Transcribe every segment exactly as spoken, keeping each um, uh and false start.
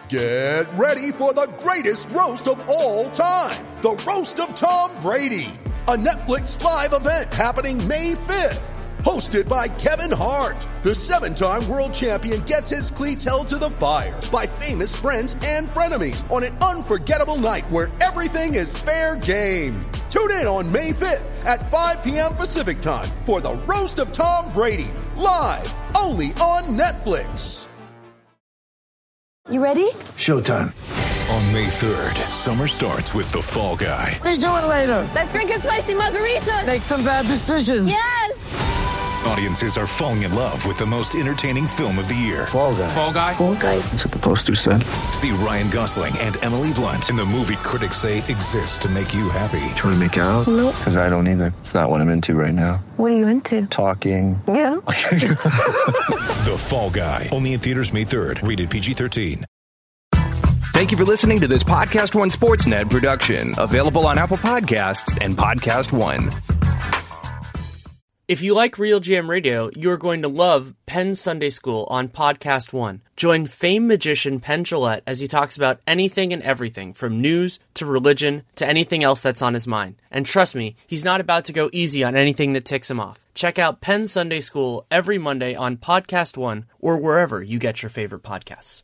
Get ready for the greatest roast of all time, the Roast of Tom Brady, a Netflix live event happening May fifth. Hosted by Kevin Hart, the seven-time world champion gets his cleats held to the fire by famous friends and frenemies on an unforgettable night where everything is fair game. Tune in on May fifth at five p.m. Pacific time for the Roast of Tom Brady, live only on Netflix. You ready? Showtime. On May third, summer starts with The Fall Guy. Let's do it later. Let's drink a spicy margarita. Make some bad decisions. Yes. Audiences are falling in love with the most entertaining film of the year. Fall Guy. Fall Guy? Fall Guy. That's what the poster said. See Ryan Gosling and Emily Blunt in the movie critics say exists to make you happy. Trying to make it out? Nope. Because I don't either. It's not what I'm into right now. What are you into? Talking. Yeah. The Fall Guy. Only in theaters May third. Rated P G thirteen. Thank you for listening to this Podcast One Sportsnet production, available on Apple Podcasts and Podcast One. If you like Real G M Radio, you're going to love Penn Sunday School on Podcast One. Join famed magician Penn Jillette as he talks about anything and everything, from news to religion to anything else that's on his mind. And trust me, he's not about to go easy on anything that ticks him off. Check out Penn Sunday School every Monday on Podcast One or wherever you get your favorite podcasts.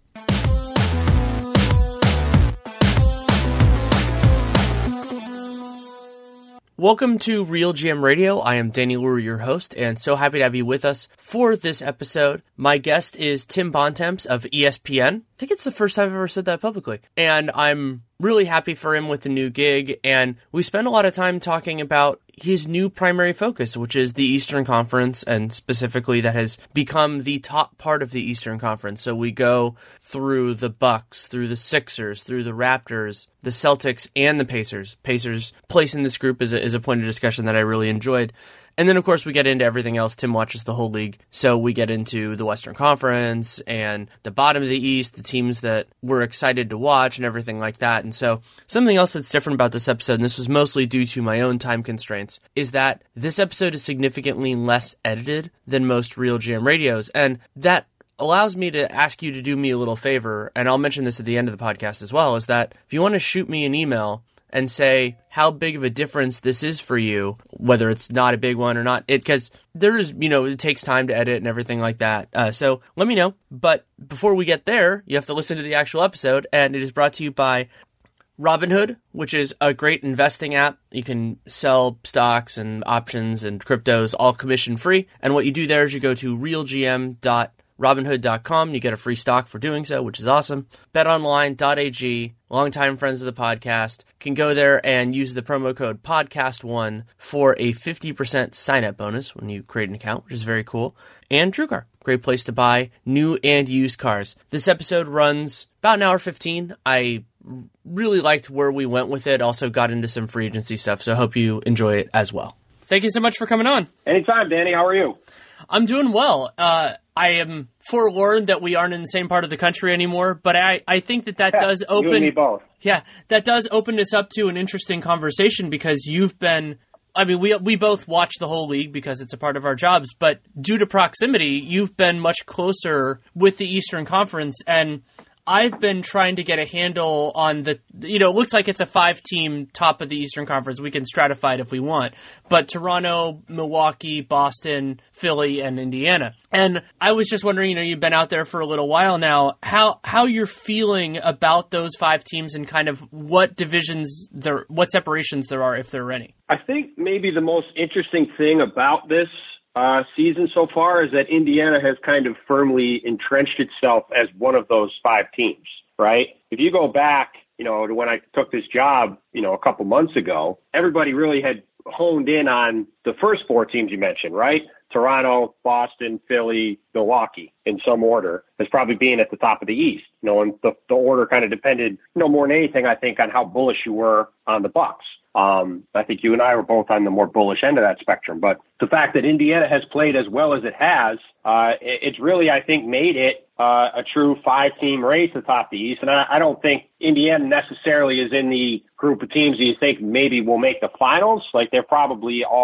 Welcome to Real G M Radio. I am Danny Lurie, your host, and so happy to have you with us for this episode. My guest is Tim Bontemps of E S P N. I think it's the first time I've ever said that publicly. And I'm really happy for him with the new gig. And we spent a lot of time talking about his new primary focus, which is the Eastern Conference, and specifically that has become the top part of the Eastern Conference. So we go through the Bucks, through the Sixers, through the Raptors, the Celtics, and the Pacers. Pacers' place in this group is a, is a point of discussion that I really enjoyed. And then, of course, we get into everything else. Tim watches the whole league. So we get into the Western Conference and the bottom of the East, the teams that we're excited to watch and everything like that. And so something else that's different about this episode, and this was mostly due to my own time constraints, is that this episode is significantly less edited than most Real G M radios. And that allows me to ask you to do me a little favor, and I'll mention this at the end of the podcast as well, is that if you want to shoot me an email and say how big of a difference this is for you, whether it's not a big one or not, it because there is, you know, it takes time to edit and everything like that. Uh, so let me know. But before we get there, you have to listen to the actual episode, and it is brought to you by Robinhood, which is a great investing app. You can sell stocks and options and cryptos all commission free. And what you do there is you go to real g m dot robinhood dot com. You get a free stock for doing so, which is awesome. bet online dot a g, longtime friends of the podcast, can go there and use the promo code podcast one for a fifty percent sign-up bonus when you create an account, which is very cool. And TrueCar, great place to buy new and used cars. This episode runs about an hour fifteen. I really liked where we went with it. Also got into some free agency stuff, so I hope you enjoy it as well. Thank you so much for coming on. Anytime, Danny. How are you? I'm doing well. Uh, I am forewarned that we aren't in the same part of the country anymore, but I, I think that that yeah, does open... You and me both. Yeah, that does open us up to an interesting conversation because you've been... I mean, we we both watch the whole league because it's a part of our jobs, but due to proximity, you've been much closer with the Eastern Conference, and I've been trying to get a handle on the, you know, it looks like it's a five-team top of the Eastern Conference. We can stratify it if we want. But Toronto, Milwaukee, Boston, Philly, and Indiana. And I was just wondering, you know, you've been out there for a little while now, how how you're feeling about those five teams and kind of what divisions there, what separations there are, if there are any. I think maybe the most interesting thing about this Uh, season so far is that Indiana has kind of firmly entrenched itself as one of those five teams, right? If you go back, you know, to when I took this job, you know, a couple months ago, everybody really had honed in on the first four teams you mentioned, right? Toronto, Boston, Philly, Milwaukee, in some order, as probably being at the top of the East. You know, and the, the order kind of depended, you know, more than anything, I think, on how bullish you were on the Bucks. Um, I think you and I were both on the more bullish end of that spectrum. But the fact that Indiana has played as well as it has, uh, it, it's really, I think, made it uh, a true five-team race atop the East. And I, I don't think Indiana necessarily is in the group of teams that you think maybe will make the finals. Like, there probably are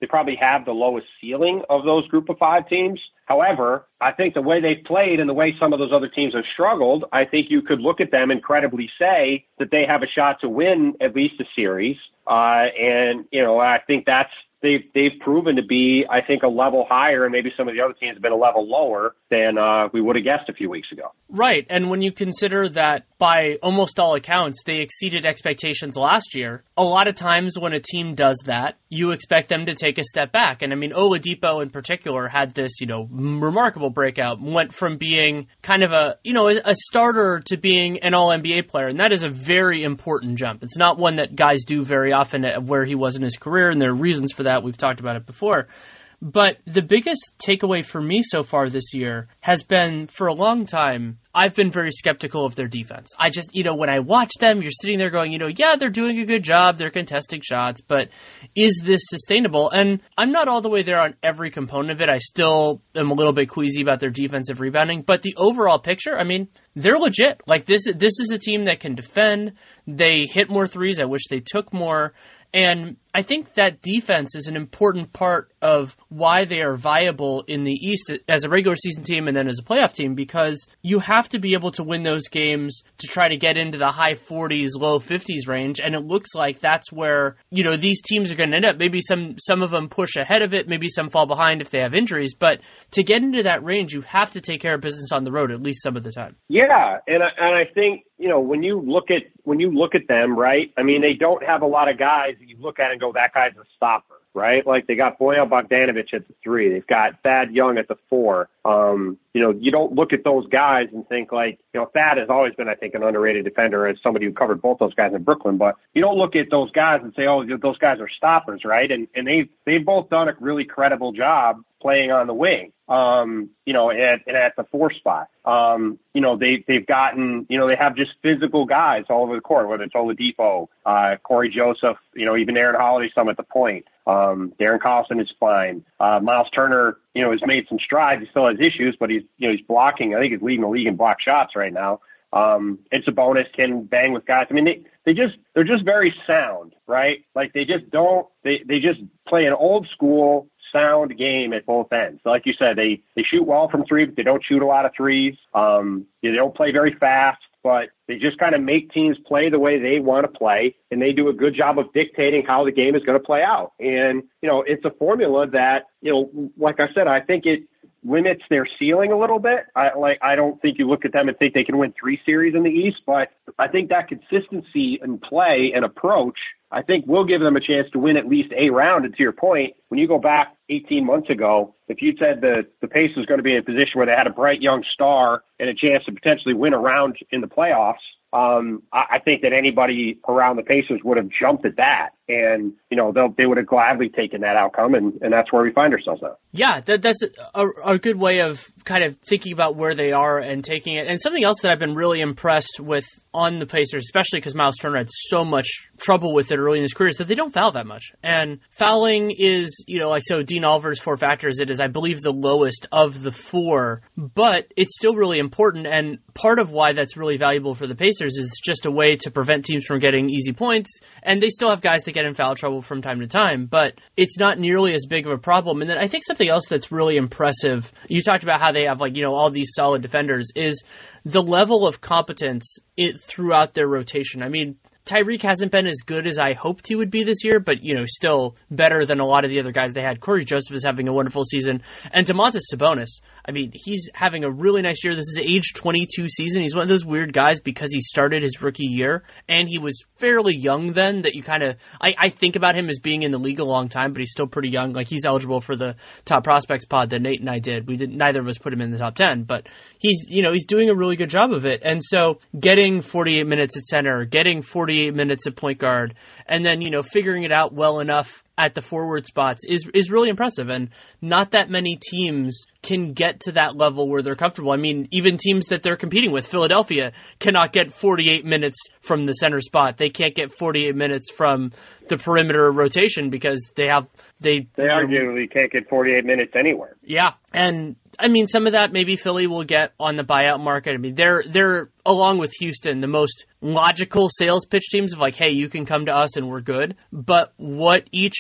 they probably have the lowest ceiling of those group of five teams. However, I think the way they've played and the way some of those other teams have struggled, I think you could look at them and credibly say that they have a shot to win at least a series. Uh, and, you know, I think that's, they've, they've proven to be, I think, a level higher, and maybe some of the other teams have been a level lower than uh, we would have guessed a few weeks ago. Right. And when you consider that by almost all accounts, they exceeded expectations last year, a lot of times when a team does that, you expect them to take a step back. And I mean, Oladipo in particular had this, you know, remarkable breakout, went from being kind of a, you know, a starter to being an all N B A player. And that is a very important jump. It's not one that guys do very often at where he was in his career. And there are reasons for that. We've talked about it before. But the biggest takeaway for me so far this year has been, for a long time, I've been very skeptical of their defense. I just, you know, when I watch them, you're sitting there going, you know, yeah, they're doing a good job. They're contesting shots, but is this sustainable? And I'm not all the way there on every component of it. I still am a little bit queasy about their defensive rebounding, but the overall picture, I mean, they're legit. Like this, this is a team that can defend. They hit more threes. I wish they took more. And I think that defense is an important part of why they are viable in the East as a regular season team and then as a playoff team, because you have to be able to win those games to try to get into the high forties, low fifties range. And it looks like that's where, you know, these teams are going to end up. Maybe some, some of them push ahead of it. Maybe some fall behind if they have injuries. But to get into that range, you have to take care of business on the road at least some of the time. Yeah. And I, and I think, you know, when you look at, when you look at them, right, I mean, they don't have a lot of guys that you look at and go, that guy's a stopper, right? Like they got Bojan Bogdanovic at the three. They've got Thad Young at the four. Um, you know, you don't look at those guys and think like, you know, Thad has always been, I think, an underrated defender as somebody who covered both those guys in Brooklyn, but you don't look at those guys and say, oh, those guys are stoppers, right? And, and they've, they've both done a really credible job playing on the wing, um, you know, and, and at the four spot. Um, you know, they, they've gotten, you know, they have just physical guys all over the court, whether it's Oladipo, uh, Corey Joseph, you know, even Aaron Holiday, some at the point. Um, Darren Collison is fine. Uh, Miles Turner, you know, has made some strides. He still has issues, but he's, you know, he's blocking. I think he's leading the league in block shots right now. Um, it's a bonus, can bang with guys. I mean, they, they just, they're just very sound, right? Like they just don't, they, they just play an old school sound game at both ends. So like you said, they, they shoot well from three, but they don't shoot a lot of threes. Um, they don't play very fast, but they just kind of make teams play the way they want to play, and they do a good job of dictating how the game is going to play out. And, you know, it's a formula that, you know, like I said, I think it limits their ceiling a little bit. I like, I don't think you look at them and think they can win three series in the East, but I think that consistency in play and approach, I think will give them a chance to win at least a round. And to your point, when you go back eighteen months ago, if you said the, the Pacers was going to be in a position where they had a bright young star and a chance to potentially win a round in the playoffs, um, I, I think that anybody around the Pacers would have jumped at that. And, you know, they would have gladly taken that outcome, and, and that's where we find ourselves now. Yeah, that, that's a, a good way of kind of thinking about where they are and taking it. And something else that I've been really impressed with on the Pacers, especially because Miles Turner had so much trouble with it early in his career, is that they don't foul that much. And fouling is, you know, like, so Dean Oliver's four factors, it is, I believe, the lowest of the four, but it's still really important. And part of why that's really valuable for the Pacers is just a way to prevent teams from getting easy points. And they still have guys that get in foul trouble from time to time, but it's not nearly as big of a problem. And then I think something else that's really impressive, you talked about how they have, like, you know, all these solid defenders, is the level of competence it, throughout their rotation. I mean, Tyreek hasn't been as good as I hoped he would be this year, but, you know, still better than a lot of the other guys they had. Corey Joseph is having a wonderful season. And Domantas Sabonis, I mean, he's having a really nice year. This is age twenty-two season. He's one of those weird guys because he started his rookie year, and he was fairly young then, that you kind of, I, I think about him as being in the league a long time, but he's still pretty young. Like, he's eligible for the top prospects pod that Nate and I did. We didn't, neither of us put him in the top ten, but he's, you know, he's doing a really good job of it. And so getting forty-eight minutes at center, getting forty-eight minutes at point guard, and then, you know, figuring it out well enough at the forward spots is is really impressive. And not that many teams can get to that level where they're comfortable. I mean, even teams that they're competing with, Philadelphia, cannot get forty-eight minutes from the center spot. They can't get forty-eight minutes from the perimeter rotation because they have they they arguably can't get forty-eight minutes anywhere. Yeah, and I mean, some of that maybe Philly will get on the buyout market. I mean, they're they're along with Houston the most logical sales pitch teams of like, hey, you can come to us and we're good. But what each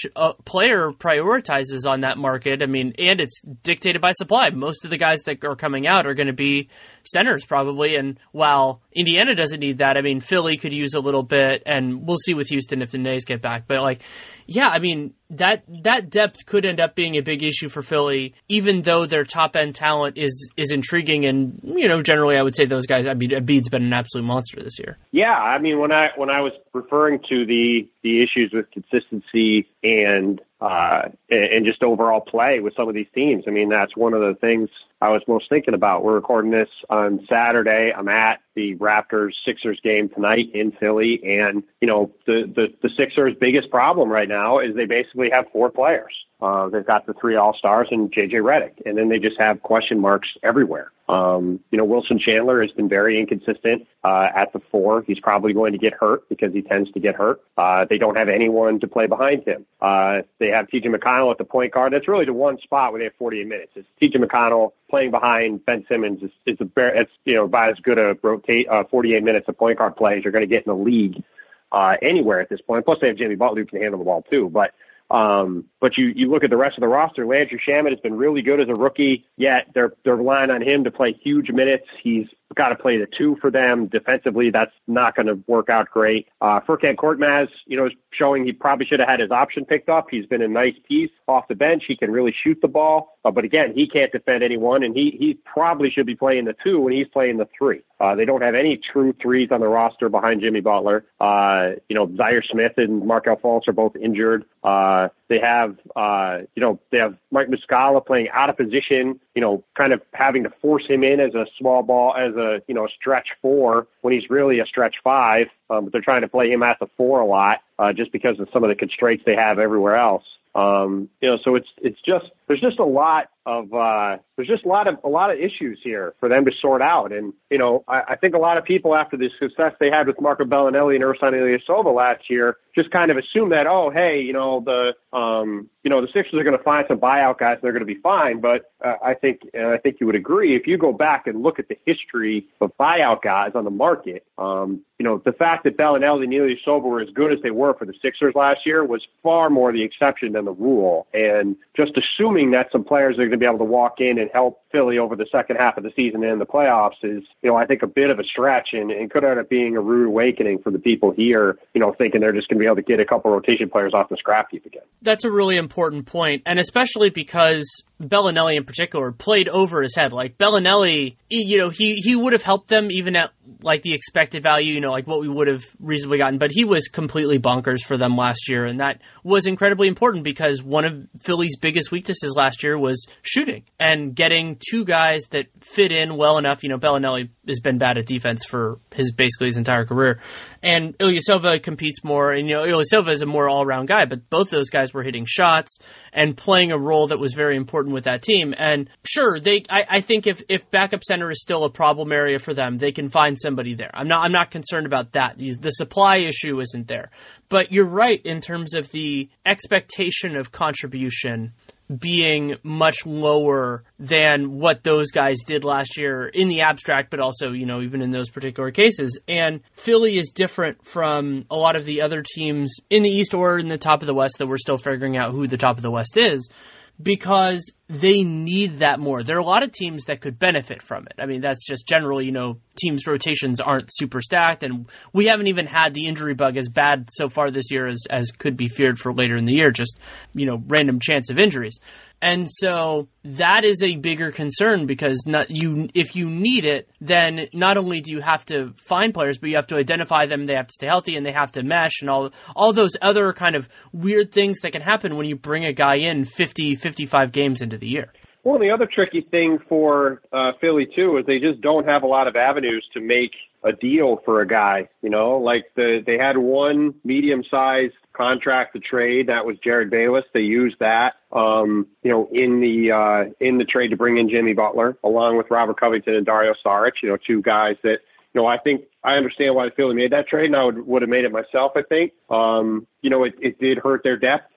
which uh, player prioritizes on that market. I mean, and it's dictated by supply. Most of the guys that are coming out are going to be centers probably. And while Indiana doesn't need that, I mean, Philly could use a little bit, and we'll see with Houston if the Nays get back. But like, yeah, I mean, that that depth could end up being a big issue for Philly, even though their top end talent is is intriguing. And, you know, generally I would say those guys, I mean, Embiid's been an absolute monster this year. Yeah, I mean, when I when I was referring to the the issues with consistency and uh, and just overall play with some of these teams, I mean, that's one of the things I was most thinking about. We're recording this on Saturday. I'm at the Raptors-Sixers game tonight in Philly, and, you know, the, the, the Sixers' biggest problem right now is they basically have four players. Uh, they've got the three All-Stars and J J Redick, and then they just have question marks everywhere. Um, you know, Wilson Chandler has been very inconsistent uh, at the four. He's probably going to get hurt because he tends to get hurt. Uh, they don't have anyone to play behind him. Uh, they have T J McConnell at the point guard. That's really the one spot where they have forty-eight minutes. It's T J McConnell playing behind Ben Simmons. is, is a bare, it's, you know, about as good a rotate uh, forty-eight minutes of point guard play as you're going to get in the league uh, anywhere at this point. Plus, they have Jimmy Butler who can handle the ball too. But Um, but you, you look at the rest of the roster. Landry Shamet has been really good as a rookie, yet they're they're relying on him to play huge minutes. He's got to play the two for them. Defensively, that's not going to work out great. Uh, Furkan Korkmaz, you know, is showing he probably should have had his option picked up. He's been a nice piece off the bench. He can really shoot the ball. Uh, but again, he can't defend anyone, and he, he probably should be playing the two when he's playing the three. Uh, they don't have any true threes on the roster behind Jimmy Butler. Uh, you know, Zaire Smith and Markelle Fultz are both injured. Uh, they have, uh, you know, they have Mike Muscala playing out of position, you know, kind of having to force him in as a small ball, as a, you know, stretch four when he's really a stretch five. Um, but they're trying to play him at the four a lot, uh, just because of some of the constraints they have everywhere else. Um, you know, so it's, it's just, there's just a lot of, uh, there's just a lot of, a lot of issues here for them to sort out. And, you know, I, I think a lot of people after the success they had with Marco Bellinelli and Ersan Ilyasova last year just kind of assume that, oh, hey, you know, the, um, you know, the Sixers are going to find some buyout guys and they're going to be fine. But uh, I think, and I think you would agree, if you go back and look at the history of buyout guys on the market, um, you know, the fact that Bellinelli and Ilyasova were as good as they were for the Sixers last year was far more the exception than the rule. And just assuming that some players are going to be able to walk in and help Philly over the second half of the season and in the playoffs is, you know, I think a bit of a stretch, and, and could end up being a rude awakening for the people here, you know, thinking they're just going to be able to get a couple rotation players off the scrap heap again. That's a really important point, and especially because Bellinelli in particular played over his head. Like Bellinelli, you know, he, he would have helped them even at like the expected value, you know, like what we would have reasonably gotten, but he was completely bonkers for them last year. And that was incredibly important because one of Philly's biggest weaknesses last year was shooting and getting two guys that fit in well enough. You know, Bellinelli has been bad at defense for his basically his entire career, and Ilyasova competes more, and, you know, Ilyasova is a more all-around guy, but both those guys were hitting shots and playing a role that was very important with that team. And sure, they, I, I think if, if backup center is still a problem area for them, they can find somebody there. I'm not, I'm not concerned about that. The supply issue isn't there, but you're right in terms of the expectation of contribution being much lower than what those guys did last year in the abstract, but also, you know, even in those particular cases. And Philly is different from a lot of the other teams in the East or in the top of the West that we're still figuring out who the top of the West is, because they need that more. There are a lot of teams that could benefit from it. I mean, that's just generally, you know, teams' rotations aren't super stacked, and we haven't even had the injury bug as bad so far this year as, as could be feared for later in the year, just, you know, random chance of injuries. And so that is a bigger concern because not you. If you need it, then not only do you have to find players, but you have to identify them, they have to stay healthy, and they have to mesh, and all all those other kind of weird things that can happen when you bring a guy in fifty, fifty-five games into the year. Well, the other tricky thing for uh, Philly, too, is they just don't have a lot of avenues to make a deal for a guy. You know, like the they had one medium-sized contract to trade. That was Jared Bayless. They used that, um, you know, in the uh, in the trade to bring in Jimmy Butler, along with Robert Covington and Dario Saric, you know, two guys that, you know, I think I understand why Philly made that trade, and I would, would have made it myself, I think. Um, you know, it, it did hurt their depth.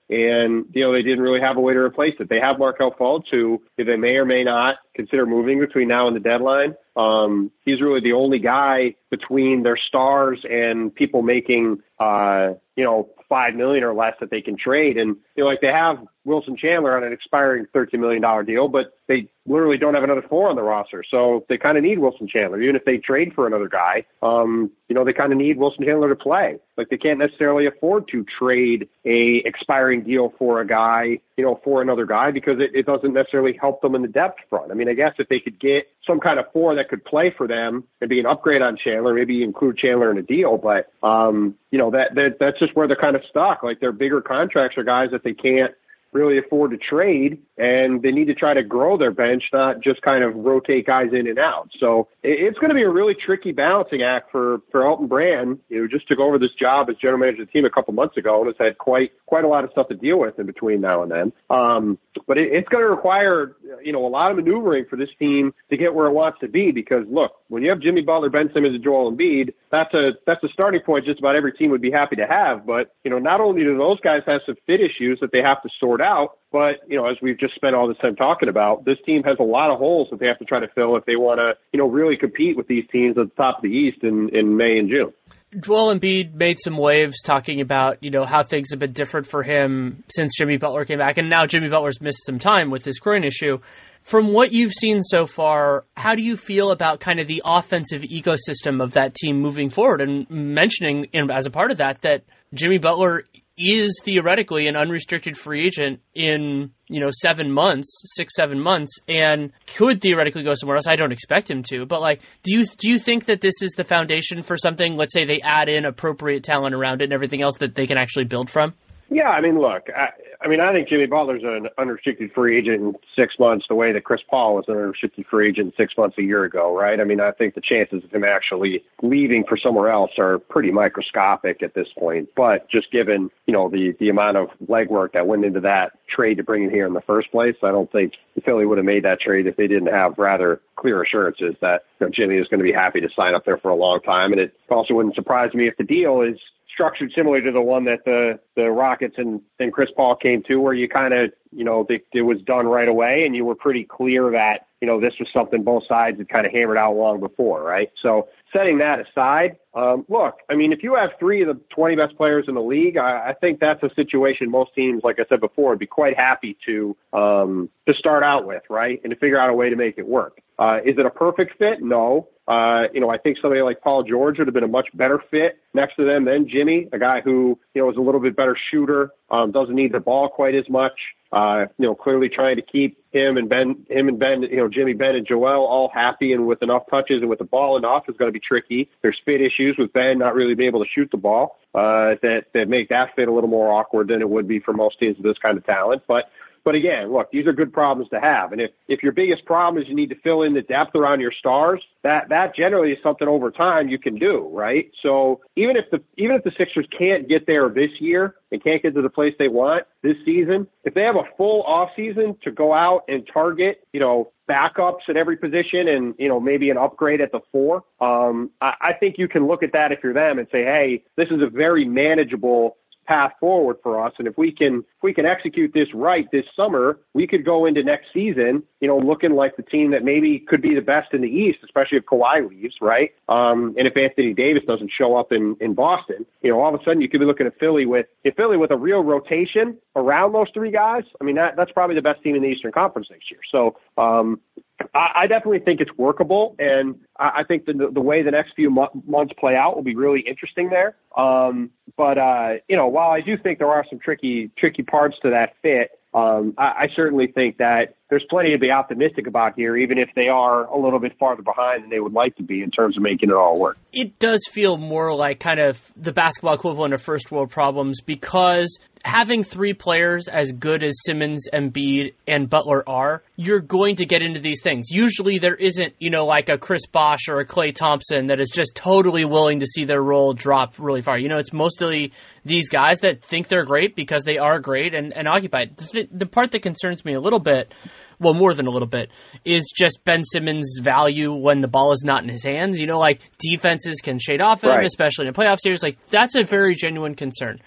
and, you know, they didn't really have a way to replace it. They have Markelle Fultz, who they may or may not consider moving between now and the deadline. Um, he's really the only guy between their stars and people making, uh, you know, five million dollars or less that they can trade. And, you know, like they have Wilson Chandler on an expiring thirteen million dollars deal, but they literally don't have another four on the roster. So they kind of need Wilson Chandler. Even if they trade for another guy, um, you know, they kind of need Wilson Chandler to play. Like they can't necessarily afford to trade a expiring deal for a guy, you know, for another guy because it, it doesn't necessarily help them in the depth front. I mean, I guess if they could get some kind of four that could play for them and be an upgrade on Chandler, maybe include Chandler in a deal. But, um, you know, that, that that's just where they're kind of stuck. Like their bigger contracts are guys that they can't really afford to trade, and they need to try to grow their bench, not just kind of rotate guys in and out. So it's going to be a really tricky balancing act for, for Elton Brand, you know, just took over this job as general manager of the team a couple months ago and has had quite, quite a lot of stuff to deal with in between now and then. Um, but it, it's going to require, you know, a lot of maneuvering for this team to get where it wants to be, because look, when you have Jimmy Butler, Ben Simmons, and Joel Embiid, that's a, that's a starting point just about every team would be happy to have. But, you know, not only do those guys have some fit issues that they have to sort out, but, you know, as we've just spent all this time talking about, this team has a lot of holes that they have to try to fill if they want to, you know, really compete with these teams at the top of the East in, in May and June. Joel Embiid made some waves talking about, you know, how things have been different for him since Jimmy Butler came back. And now Jimmy Butler's missed some time with his groin issue. From what you've seen so far, how do you feel about kind of the offensive ecosystem of that team moving forward? And mentioning, you know, as a part of that, that Jimmy Butler is theoretically an unrestricted free agent in, you know, seven months, six, seven months, and could theoretically go somewhere else. I don't expect him to, but like, do you do you think that this is the foundation for something? Let's say they add in appropriate talent around it and everything else that they can actually build from? Yeah, I mean, look, I, I mean, I think Jimmy Butler's an unrestricted free agent in six months the way that Chris Paul was an unrestricted free agent six months a year ago, right? I mean, I think the chances of him actually leaving for somewhere else are pretty microscopic at this point. But just given, you know, the, the amount of legwork that went into that trade to bring him here in the first place, I don't think Philly would have made that trade if they didn't have rather clear assurances that, you know, Jimmy is going to be happy to sign up there for a long time. And it also wouldn't surprise me if the deal is structured similar to the one that the, the Rockets and, and Chris Paul came to, where you kind of, you know, it, it was done right away and you were pretty clear that, you know, this was something both sides had kind of hammered out long before, right? So setting that aside, um, look, I mean, if you have three of the twenty best players in the league, I, I think that's a situation most teams, like I said before, would be quite happy to um, to start out with, right, and to figure out a way to make it work. Uh, is it a perfect fit? No. Uh, you know, I think somebody like Paul George would have been a much better fit next to them than Jimmy, a guy who, you know, is a little bit better shooter, um, doesn't need the ball quite as much. Uh, you know, clearly trying to keep him and Ben, him and Ben, you know, Jimmy, Ben, and Joel all happy and with enough touches and with the ball enough is going to be tricky. There's fit issues with Ben not really being able to shoot the ball, uh, that, that make that fit a little more awkward than it would be for most teams with this kind of talent. But, But again, look, these are good problems to have. And if, if your biggest problem is you need to fill in the depth around your stars, that, that generally is something over time you can do, right? So even if the, even if the Sixers can't get there this year and can't get to the place they want this season, if they have a full off season to go out and target, you know, backups at every position and, you know, maybe an upgrade at the four, um, I, I think you can look at that if you're them and say, hey, this is a very manageable path forward for us. And if we can, if we can execute this right this summer, we could go into next season, you know, looking like the team that maybe could be the best in the East, especially if Kawhi leaves, right? Um, and if Anthony Davis doesn't show up in, in Boston, you know, all of a sudden you could be looking at Philly with, if Philly with a real rotation around those three guys. I mean, that, that's probably the best team in the Eastern Conference next year. So, um, I, I definitely think it's workable, and I, I think the, the way the next few mo- months play out will be really interesting there. Um, but, uh, you know, while I do think there are some tricky, tricky parts to that fit, um, I, I certainly think that there's plenty to be optimistic about here, even if they are a little bit farther behind than they would like to be in terms of making it all work. It does feel more like kind of the basketball equivalent of first world problems, because having three players as good as Simmons, Embiid, and Butler are, you're going to get into these things. Usually there isn't, you know, like a Chris Bosh or a Klay Thompson that is just totally willing to see their role drop really far. You know, it's mostly these guys that think they're great because they are great and, and occupied. The, the part that concerns me a little bit, well, more than a little bit, is just Ben Simmons' value when the ball is not in his hands. You know, like defenses can shade off him, right, especially in a playoff series. Like, that's a very genuine concern.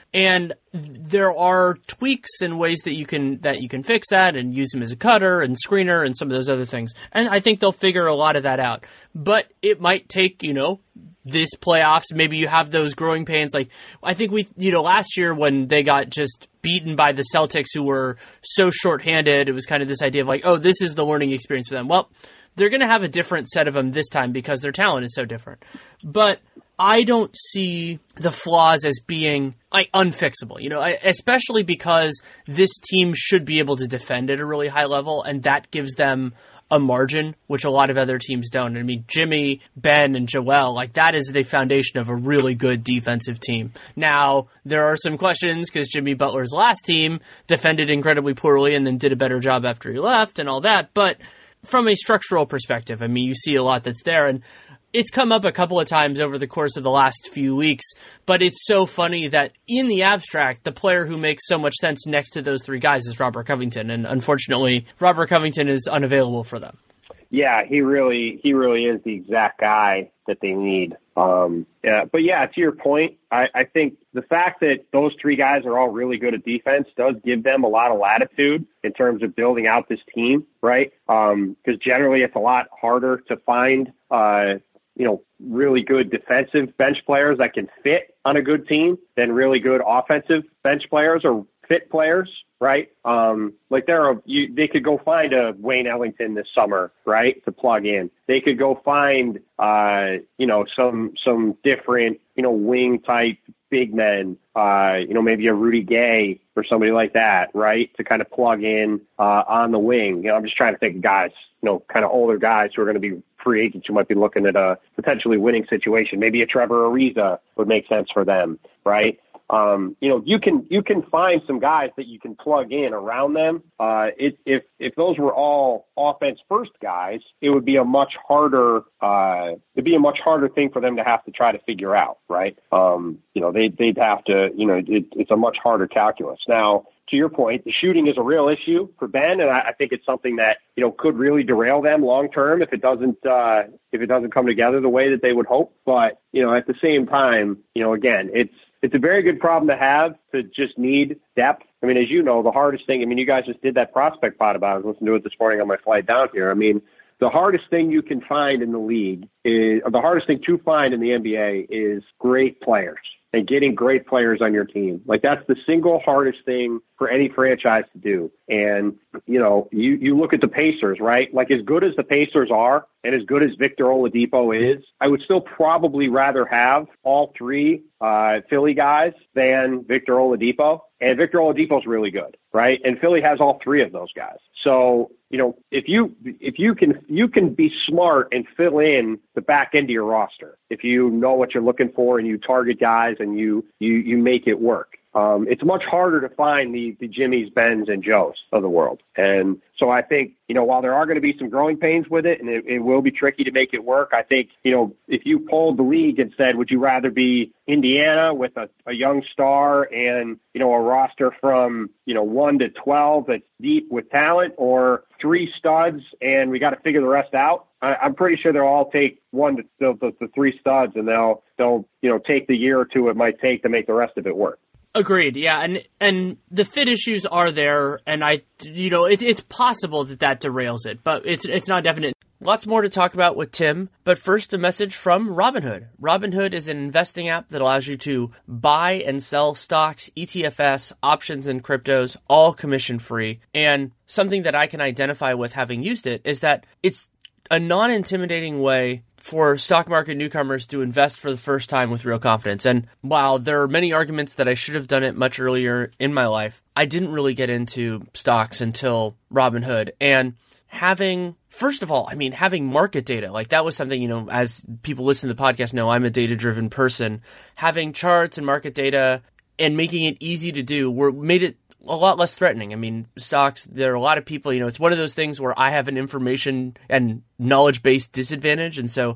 And there are tweaks and ways that you can that you can fix that and use him as a cutter and screener and some of those other things. And I think they'll figure a lot of that out. But it might take, you know, this playoffs, maybe you have those growing pains. Like, I think we, you know, last year when they got just beaten by the Celtics, who were so shorthanded, it was kind of this idea of like, oh, this is the learning experience for them. Well, they're going to have a different set of them this time because their talent is so different. But I don't see the flaws as being like unfixable, you know, especially because this team should be able to defend at a really high level, and that gives them a margin, which a lot of other teams don't. I mean, Jimmy, Ben, and Joel, like that is the foundation of a really good defensive team. Now, there are some questions because Jimmy Butler's last team defended incredibly poorly and then did a better job after he left and all that. But from a structural perspective, I mean, you see a lot that's there. And it's come up a couple of times over the course of the last few weeks, but it's so funny that in the abstract, the player who makes so much sense next to those three guys is Robert Covington. And unfortunately, Robert Covington is unavailable for them. Yeah, he really, he really is the exact guy that they need. Um, yeah, but yeah, to your point, I, I think the fact that those three guys are all really good at defense does give them a lot of latitude in terms of building out this team, right? Um, because generally it's a lot harder to find, uh, you know, really good defensive bench players that can fit on a good team than really good offensive bench players or fit players, right? Um, like there are, you, they could go find a Wayne Ellington this summer, right, to plug in. They could go find, uh, you know, some some different, you know, wing type big men, uh, you know, maybe a Rudy Gay or somebody like that, right, to kind of plug in uh, on the wing. You know, I'm just trying to think of guys, you know, kind of older guys who are going to be free agents who might be looking at a potentially winning situation. Maybe a Trevor Ariza would make sense for them, right? Um, you know, you can you can find some guys that you can plug in around them. Uh, it, if if those were all offense first guys, it would be a much harder uh, it'd be a much harder thing for them to have to try to figure out, right? Um, you know, they they'd have to, you know, it, it's a much harder calculus. Now, to your point, the shooting is a real issue for Ben, and I, I think it's something that, you know, could really derail them long term if it doesn't uh, if it doesn't come together the way that they would hope. But, you know, at the same time, you know, again, it's it's a very good problem to have, to just need depth. I mean, as you know, the hardest thing, I mean, you guys just did that prospect pod about it. I was listening to it this morning on my flight down here. I mean, the hardest thing you can find in the league is, or the hardest thing to find in the N B A is great players and getting great players on your team. Like, that's the single hardest thing for any franchise to do. And, you know, you, you look at the Pacers, right? Like, as good as the Pacers are and as good as Victor Oladipo is, I would still probably rather have all three uh, Philly guys than Victor Oladipo. And Victor Oladipo's really good, right? And Philly has all three of those guys. So, you know, if you if you can you can be smart and fill in the back end of your roster if you know what you're looking for and you target guys and you you you make it work. Um, it's much harder to find the, the Jimmys, Bens, and Joes of the world. And so I think, you know, while there are going to be some growing pains with it, and it, it will be tricky to make it work, I think, you know, if you polled the league and said, would you rather be Indiana with a, a young star and, you know, a roster from, you know, one to twelve that's deep with talent, or three studs and we got to figure the rest out? I, I'm pretty sure they'll all take one to the, the, the three studs, and they'll, they'll, you know, take the year or two it might take to make the rest of it work. Agreed. Yeah. And, and the fit issues are there. And I, you know, it, it's possible that that derails it, but it's, it's not definite. Lots more to talk about with Tim, but first a message from Robinhood. Robinhood is an investing app that allows you to buy and sell stocks, E T F S, options, and cryptos, all commission-free. And something that I can identify with having used it is that it's a non-intimidating way for stock market newcomers to invest for the first time with real confidence. And while there are many arguments that I should have done it much earlier in my life, I didn't really get into stocks until Robinhood. And having, first of all, I mean, having market data, like that was something, you know, as people listen to the podcast know, I'm a data-driven person. Having charts and market data and making it easy to do were made it a lot less threatening. I mean, stocks, there are a lot of people, you know, it's one of those things where I have an information and knowledge-based disadvantage. And so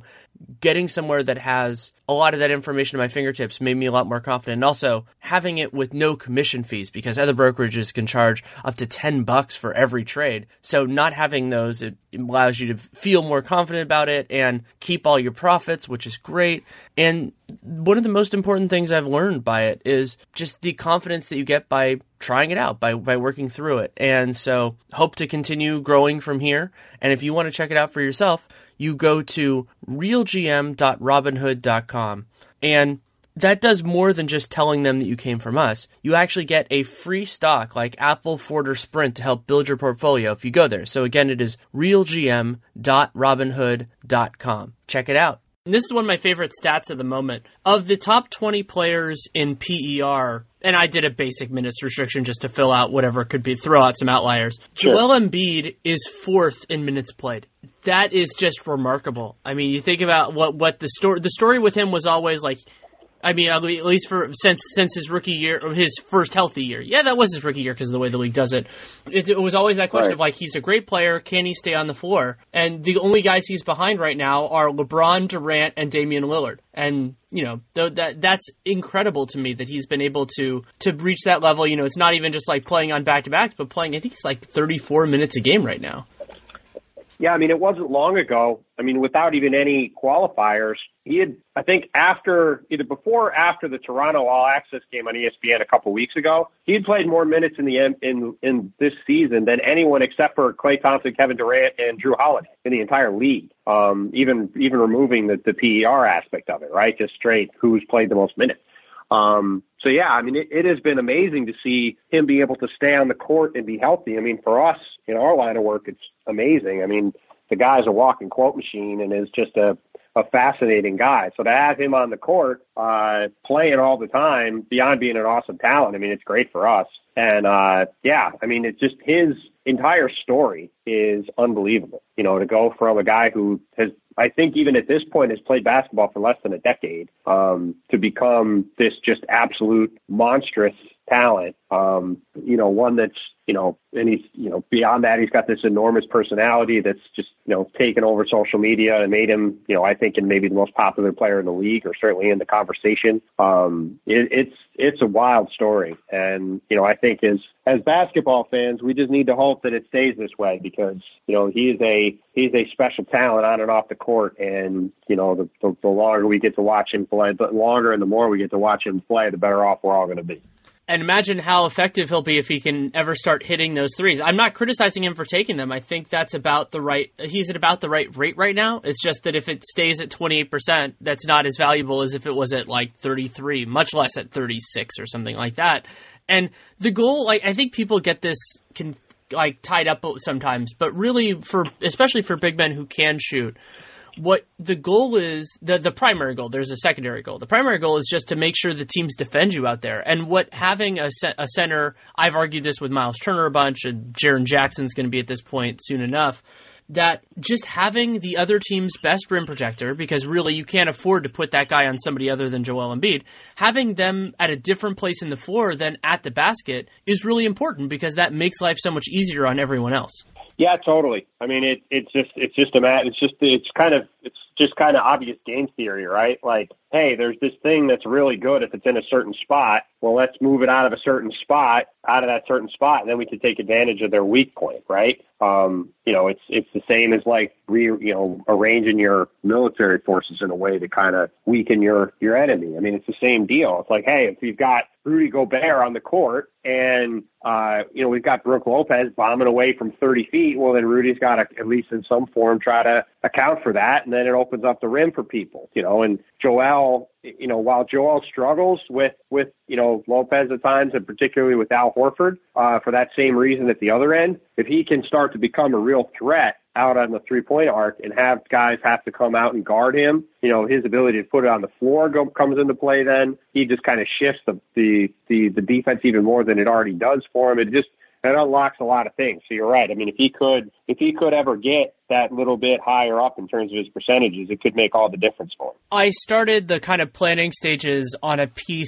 getting somewhere that has a lot of that information at my fingertips made me a lot more confident. And also having it with no commission fees, because other brokerages can charge up to ten bucks for every trade. So not having those, it allows you to feel more confident about it and keep all your profits, which is great. And one of the most important things I've learned by it is just the confidence that you get by trying it out, by by working through it. And so hope to continue growing from here. And if you want to check it out for yourself, you go to real g m dot robinhood dot com. And that does more than just telling them that you came from us. You actually get a free stock like Apple, Ford, or Sprint to help build your portfolio if you go there. So again, it is real g m dot robinhood dot com. Check it out. And this is one of my favorite stats at the moment. Of the top twenty players in P E R, and I did a basic minutes restriction just to fill out whatever could be, throw out some outliers. Sure. Joel Embiid is fourth in minutes played. That is just remarkable. I mean, you think about what, what the story, the story with him was always like, I mean, at least for since since his rookie year, or his first healthy year. Yeah, that was his rookie year because of the way the league does it. It, it was always that question right. of like, he's a great player, can he stay on the floor? And the only guys he's behind right now are LeBron, Durant, and Damian Lillard. And you know, th- that that's incredible to me that he's been able to to reach that level. You know, it's not even just like playing on back to backs, but playing. I think it's like thirty-four minutes a game right now. Yeah, I mean, it wasn't long ago. I mean, without even any qualifiers, he had, I think, after, either before or after the Toronto All Access game on E S P N a couple weeks ago, he had played more minutes in the in in this season than anyone except for Klay Thompson, Kevin Durant, and Drew Holiday in the entire league. Um, even even removing the, the P E R aspect of it, right? Just straight who's played the most minutes. Um, so yeah, I mean, it, it has been amazing to see him be able to stay on the court and be healthy. I mean, for us in our line of work, it's amazing. I mean, the guy's a walking quote machine and is just a, a fascinating guy. So to have him on the court, uh, playing all the time, beyond being an awesome talent, I mean, it's great for us. And, uh, yeah, I mean, it's just his entire story is unbelievable. You know, to go from a guy who has, I think even at this point has played basketball for less than a decade, um, to become this just absolute monstrous talent, um, you know, one that's, you know, and he's, you know, beyond that, he's got this enormous personality that's just, you know, taken over social media and made him, you know, I think in maybe the most popular player in the league, or certainly in the conversation. Um, it, it's, it's a wild story. And, you know, I think as, as basketball fans, we just need to hope that it stays this way because, you know, he is a, he's a special talent on and off the court. And, you know, the, the, the longer we get to watch him play, the longer and the more we get to watch him play, the better off we're all going to be. And imagine how effective he'll be if he can ever start hitting those threes. I'm not criticizing him for taking them. I think that's about the right, he's at about the right rate right now. It's just that if it stays at twenty-eight percent, that's not as valuable as if it was at like thirty-three, much less at thirty-six or something like that. And the goal, like, I think people get this can, like tied up sometimes, but really for, especially for big men who can shoot, what the goal is, the the primary goal, there's a secondary goal. The primary goal is just to make sure the teams defend you out there. And what having a, a center, I've argued this with Miles Turner a bunch, and Jaren Jackson's going to be at this point soon enough, that just having the other team's best rim protector, because really you can't afford to put that guy on somebody other than Joel Embiid, having them at a different place in the floor than at the basket is really important because that makes life so much easier on everyone else. Yeah, totally. I mean, it, it's just, it's just a mat. It's just, it's kind of, it's just kind of obvious game theory, right? Like, hey, there's this thing that's really good if it's in a certain spot. Well, let's move it out of a certain spot, out of that certain spot, and then we can take advantage of their weak point, right? Um, you know, it's it's the same as like re, you know, arranging your military forces in a way to kind of weaken your your enemy. I mean, it's the same deal. It's like, hey, if you've got Rudy Gobert on the court and uh, you know, we've got Brook Lopez bombing away from thirty feet, well, then Rudy's got to, at least in some form, try to account for that, and then it opens up the rim for people, you know. And Joel, you know, while Joel struggles with, with you know, Lopez at times, and particularly with Al Horford, uh, for that same reason at the other end, if he can start to become a real threat out on the three-point arc and have guys have to come out and guard him, you know, his ability to put it on the floor go, comes into play then. He just kind of shifts the, the, the, the defense even more than it already does for him. It just, it unlocks a lot of things. So you're right. I mean, if he could, if he could ever get that little bit higher up in terms of his percentages, it could make all the difference for him. I started the kind of planning stages on a piece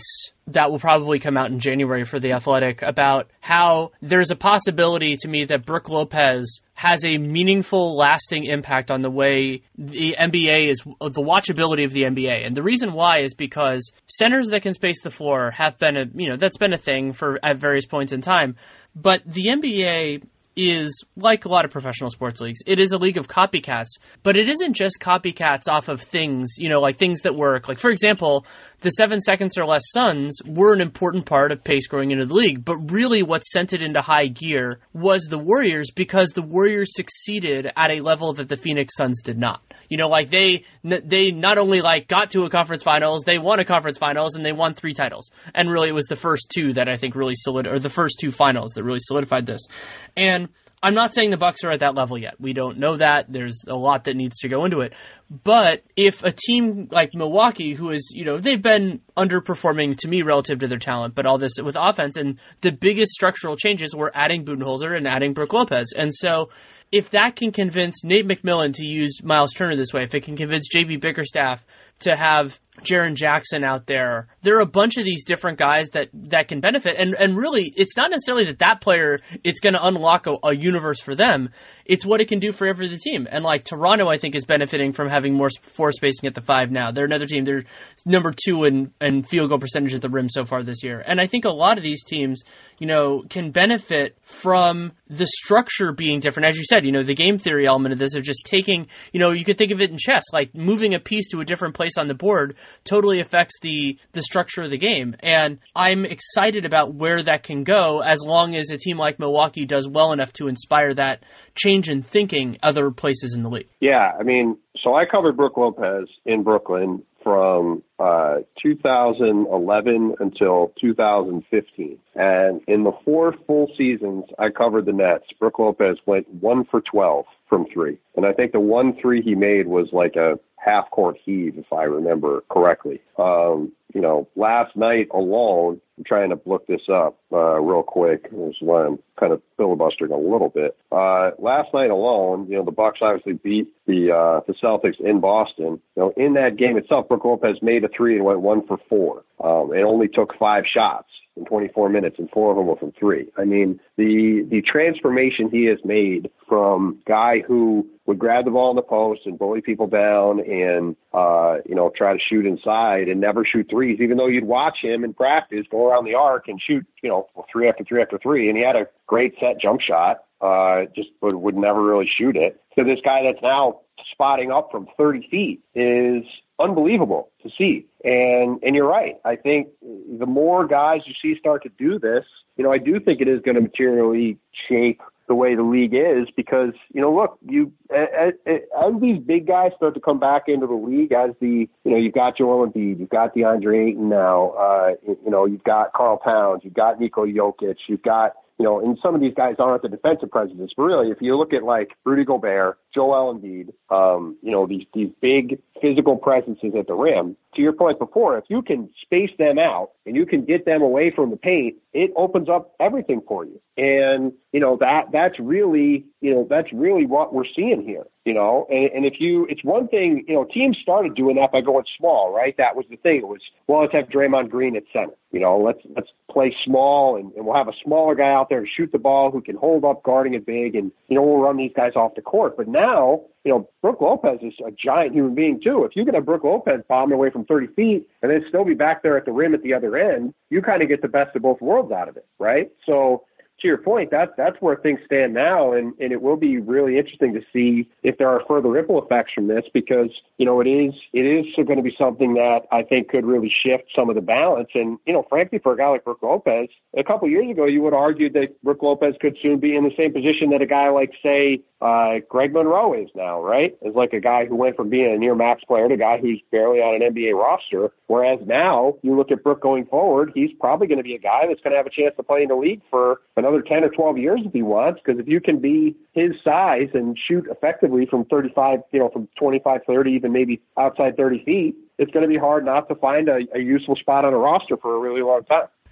that will probably come out in January for The Athletic about how there's a possibility to me that Brook Lopez has a meaningful, lasting impact on the way the N B A is, the watchability of the N B A. And the reason why is because centers that can space the floor have been a, you know, that's been a thing for at various points in time. But the N B A is like a lot of professional sports leagues. It is a league of copycats, but it isn't just copycats off of things, you know, like things that work. Like, for example, the seven seconds or less Suns were an important part of pace growing into the league, but really what sent it into high gear was the Warriors, because the Warriors succeeded at a level that the Phoenix Suns did not. You know, like they they not only like got to a conference finals, they won a conference finals, and they won three titles. And really, it was the first two that I think really solid, or the first two finals that really solidified this. And I'm not saying the Bucks are at that level yet. We don't know that. There's a lot that needs to go into it. But if a team like Milwaukee, who is, you know, they've been underperforming to me relative to their talent, but all this with offense, and the biggest structural changes were adding Budenholzer and adding Brook Lopez. And so if that can convince Nate McMillan to use Miles Turner this way, if it can convince J B Bickerstaff to have Jaren Jackson out there, there are a bunch of these different guys that, that can benefit. And and really, it's not necessarily that that player, it's going to unlock a, a universe for them. It's what it can do for every other team. And like Toronto, I think, is benefiting from having more floor spacing at the five now. They're another team. They're number two in, in field goal percentage at the rim so far this year. And I think a lot of these teams, you know, can benefit from the structure being different. As you said, you know, the game theory element of this of just taking, you know, you could think of it in chess, like moving a piece to a different place on the board totally affects the the structure of the game. And I'm excited about where that can go, as long as a team like Milwaukee does well enough to inspire that change in thinking other places in the league. Yeah, I mean, so I covered Brook Lopez in Brooklyn from uh, two thousand eleven until two thousand fifteen. And in the four full seasons I covered the Nets, Brook Lopez went one for twelve from three. And I think the one three he made was like a half-court heave, if I remember correctly. Um, you know, last night alone, I'm trying to look this up uh, real quick. This is why I'm kind of filibustering a little bit. Uh, last night alone, you know, the Bucks obviously beat the uh, the Celtics in Boston. You know, in that game itself, Brook Lopez made a three and went one for four. Um, it only took five shots in twenty-four minutes, and four of them were from three. I mean, the the transformation he has made from guy who would grab the ball in the post and bully people down and, uh, you know, try to shoot inside and never shoot threes, even though you'd watch him in practice go around the arc and shoot, you know, three after three after three. And he had a great set jump shot, uh, just would, would never really shoot it. So this guy that's now spotting up from thirty feet is unbelievable to see. And, and you're right. I think the more guys you see start to do this, you know, I do think it is going to materially shape the way the league is, because, you know, look, you as, as these big guys start to come back into the league, as the, you know, you've got Joel Embiid, you've got DeAndre Ayton now, uh, you know, you've got Karl Towns, you've got Nikola Jokic, you've got, you know, and some of these guys aren't the defensive presidents, but really, if you look at like Rudy Gobert, Joel Embiid, um, you know, these, these big physical presences at the rim, to your point before, if you can space them out and you can get them away from the paint, it opens up everything for you. And, you know, that, that's really, you know, that's really what we're seeing here, you know, and, and if you, it's one thing, you know, teams started doing that by going small, right? That was the thing. It was, well, let's have Draymond Green at center, you know, let's, let's play small and, and we'll have a smaller guy out there to shoot the ball who can hold up guarding it big. And, you know, we'll run these guys off the court. But now, you know, Brook Lopez is a giant human being too. If you can have Brook Lopez bombing away from thirty feet and then still be back there at the rim at the other end, you kind of get the best of both worlds out of it, right? So to your point, that's that's where things stand now, and, and it will be really interesting to see if there are further ripple effects from this, because, you know, it is it is going to be something that I think could really shift some of the balance. And, you know, frankly, for a guy like Brook Lopez, a couple of years ago, you would have argued that Brook Lopez could soon be in the same position that a guy like, say, uh, Greg Monroe is now, right? As like a guy who went from being a near max player to a guy who's barely on an N B A roster. Whereas now, you look at Brook going forward, he's probably going to be a guy that's going to have a chance to play in the league for another ten or twelve years if he wants, because if you can be his size and shoot effectively from thirty-five, you know, from twenty-five, thirty, even maybe outside thirty feet, it's going to be hard not to find a, a useful spot on a roster for a really long time.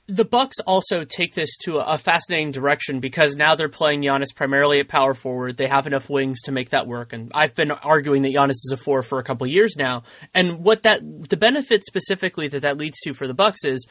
the Bucks also take this to a fascinating direction because now they're playing Giannis primarily at power forward. They have enough wings to make that work. And I've been arguing that Giannis is a four for a couple of years now. And what that, the benefit specifically that that leads to for the Bucks is,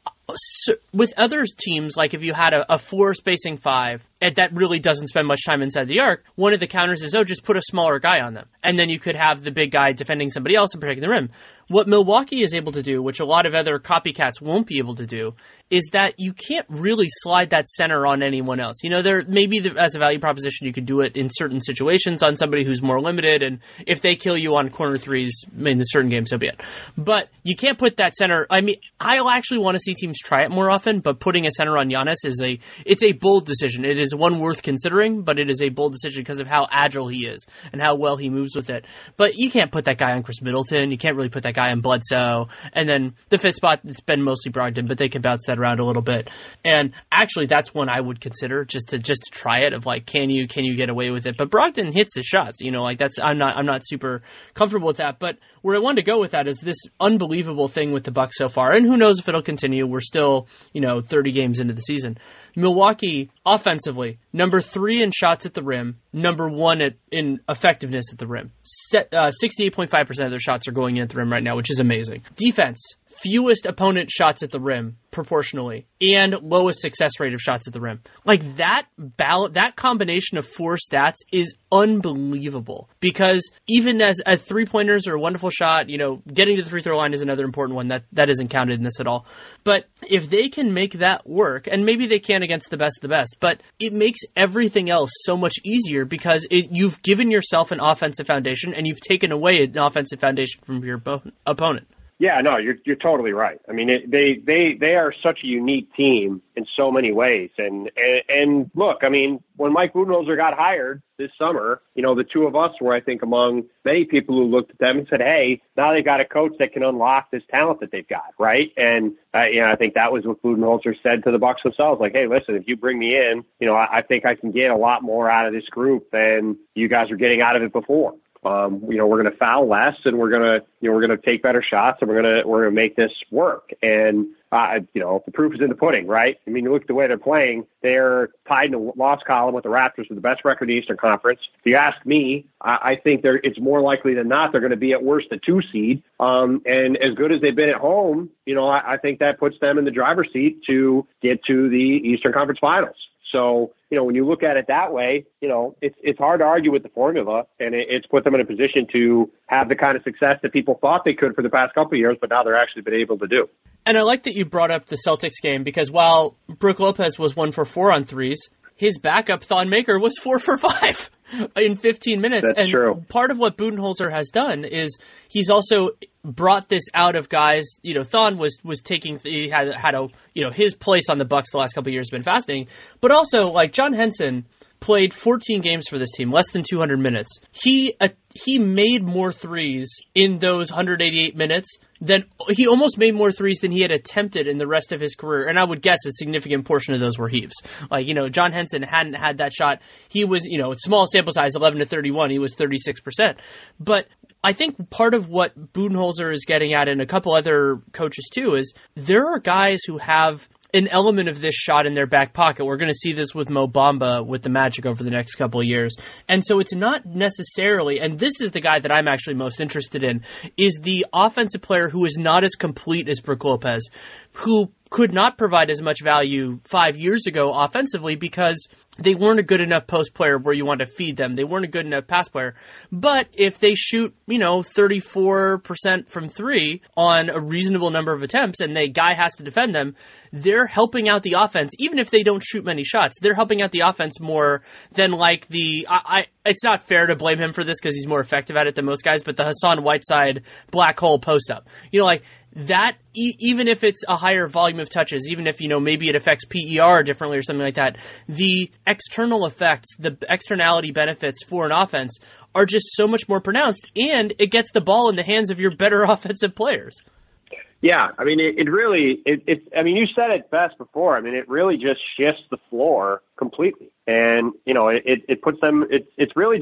so with other teams, like if you had a, a four spacing five, and that really doesn't spend much time inside the arc, one of the counters is, oh, just put a smaller guy on them. And then you could have the big guy defending somebody else and protecting the rim. What Milwaukee is able to do, which a lot of other copycats won't be able to do, is that you can't really slide that center on anyone else. You know, there maybe the, as a value proposition, you could do it in certain situations on somebody who's more limited, and if they kill you on corner threes in a certain game, so be it. But you can't put that center. I mean, I actually want to see teams try it more often, but putting a center on Giannis is a it's a bold decision. It is one worth considering, but it is a bold decision because of how agile he is and how well he moves with it. But you can't put that guy on Chris Middleton. You can't really put that guy on Bledsoe. And then the fifth spot, it's been mostly Brogdon, but they can bounce that around a little bit. And actually, that's one I would consider just to just to try it. Of like, can you can you get away with it? But Brogdon hits his shots. You know, like that's I'm not I'm not super comfortable with that. But where I wanted to go with that is this unbelievable thing with the Bucks so far, and who knows if it'll continue. We're still, you know, thirty games into the season. Milwaukee, offensively, number three in shots at the rim, number one at, in effectiveness at the rim. Set, uh, sixty-eight point five percent of their shots are going in at the rim right now, which is amazing. Defense, fewest opponent shots at the rim proportionally, and lowest success rate of shots at the rim. Like that ball- that combination of four stats is unbelievable, because even as, as three-pointers are a wonderful shot, you know, getting to the free throw line is another important one. That, that isn't counted in this at all. But if they can make that work, and maybe they can against the best of the best, but it makes everything else so much easier because it, you've given yourself an offensive foundation and you've taken away an offensive foundation from your bo- opponent. Yeah, no, you're you're totally right. I mean, it, they they they are such a unique team in so many ways. And, and and look, I mean, when Mike Budenholzer got hired this summer, you know, the two of us were, I think, among many people who looked at them and said, "Hey, now they got a coach that can unlock this talent that they've got," right? And uh, you know, I think that was what Budenholzer said to the Bucks themselves, like, "Hey, listen, if you bring me in, you know, I, I think I can get a lot more out of this group than you guys are getting out of it before." Um, you know, we're going to foul less, and we're going to, you know, we're going to take better shots, and we're going to, we're going to make this work. And, uh, you know, the proof is in the pudding, right? I mean, you look at the way they're playing, they're tied in the loss column with the Raptors with the best record in the Eastern Conference. If you ask me, I, I think they're, it's more likely than not they're going to be at worst a two seed. Um, and as good as they've been at home, you know, I, I think that puts them in the driver's seat to get to the Eastern Conference Finals. So, you know, when you look at it that way, you know, it's it's hard to argue with the formula, and it, it's put them in a position to have the kind of success that people thought they could for the past couple of years, but now they're actually been able to do. And I like that you brought up the Celtics game, because while Brook Lopez was one for four on threes, his backup, Thon Maker, was four for five in fifteen minutes. That's and true. Part of what Budenholzer has done is he's also brought this out of guys. You know, Thon was was taking he had had a you know his place on the Bucks the last couple of years has been fascinating, but also like John Henson played fourteen games for this team, less than two hundred minutes. He uh, he made more threes in those one hundred eighty-eight minutes than he almost made more threes than he had attempted in the rest of his career. And I would guess a significant portion of those were heaves. Like, you know, John Henson hadn't had that shot. He was, you know, small sample size, eleven to thirty-one. He was thirty-six percent. But I think part of what Budenholzer is getting at, and a couple other coaches too, is there are guys who have an element of this shot in their back pocket. We're going to see this with Mo Bamba with the Magic over the next couple of years. And so it's not necessarily, and this is the guy that I'm actually most interested in, is the offensive player who is not as complete as Brook Lopez, who could not provide as much value five years ago offensively because they weren't a good enough post player where you want to feed them. They weren't a good enough pass player. But if they shoot, you know, thirty-four percent from three on a reasonable number of attempts and the guy has to defend them, they're helping out the offense. Even if they don't shoot many shots, they're helping out the offense more than like the, I, I it's not fair to blame him for this because he's more effective at it than most guys, but the Hassan Whiteside black hole post up. You know, like, that, e- even if it's a higher volume of touches, even if, you know, maybe it affects P E R differently or something like that, the external effects, the externality benefits for an offense are just so much more pronounced, and it gets the ball in the hands of your better offensive players. Yeah, I mean, it, it really, it, it, I mean, you said it best before. I mean, it really just shifts the floor completely. And, you know, it, it puts them, it, it's really just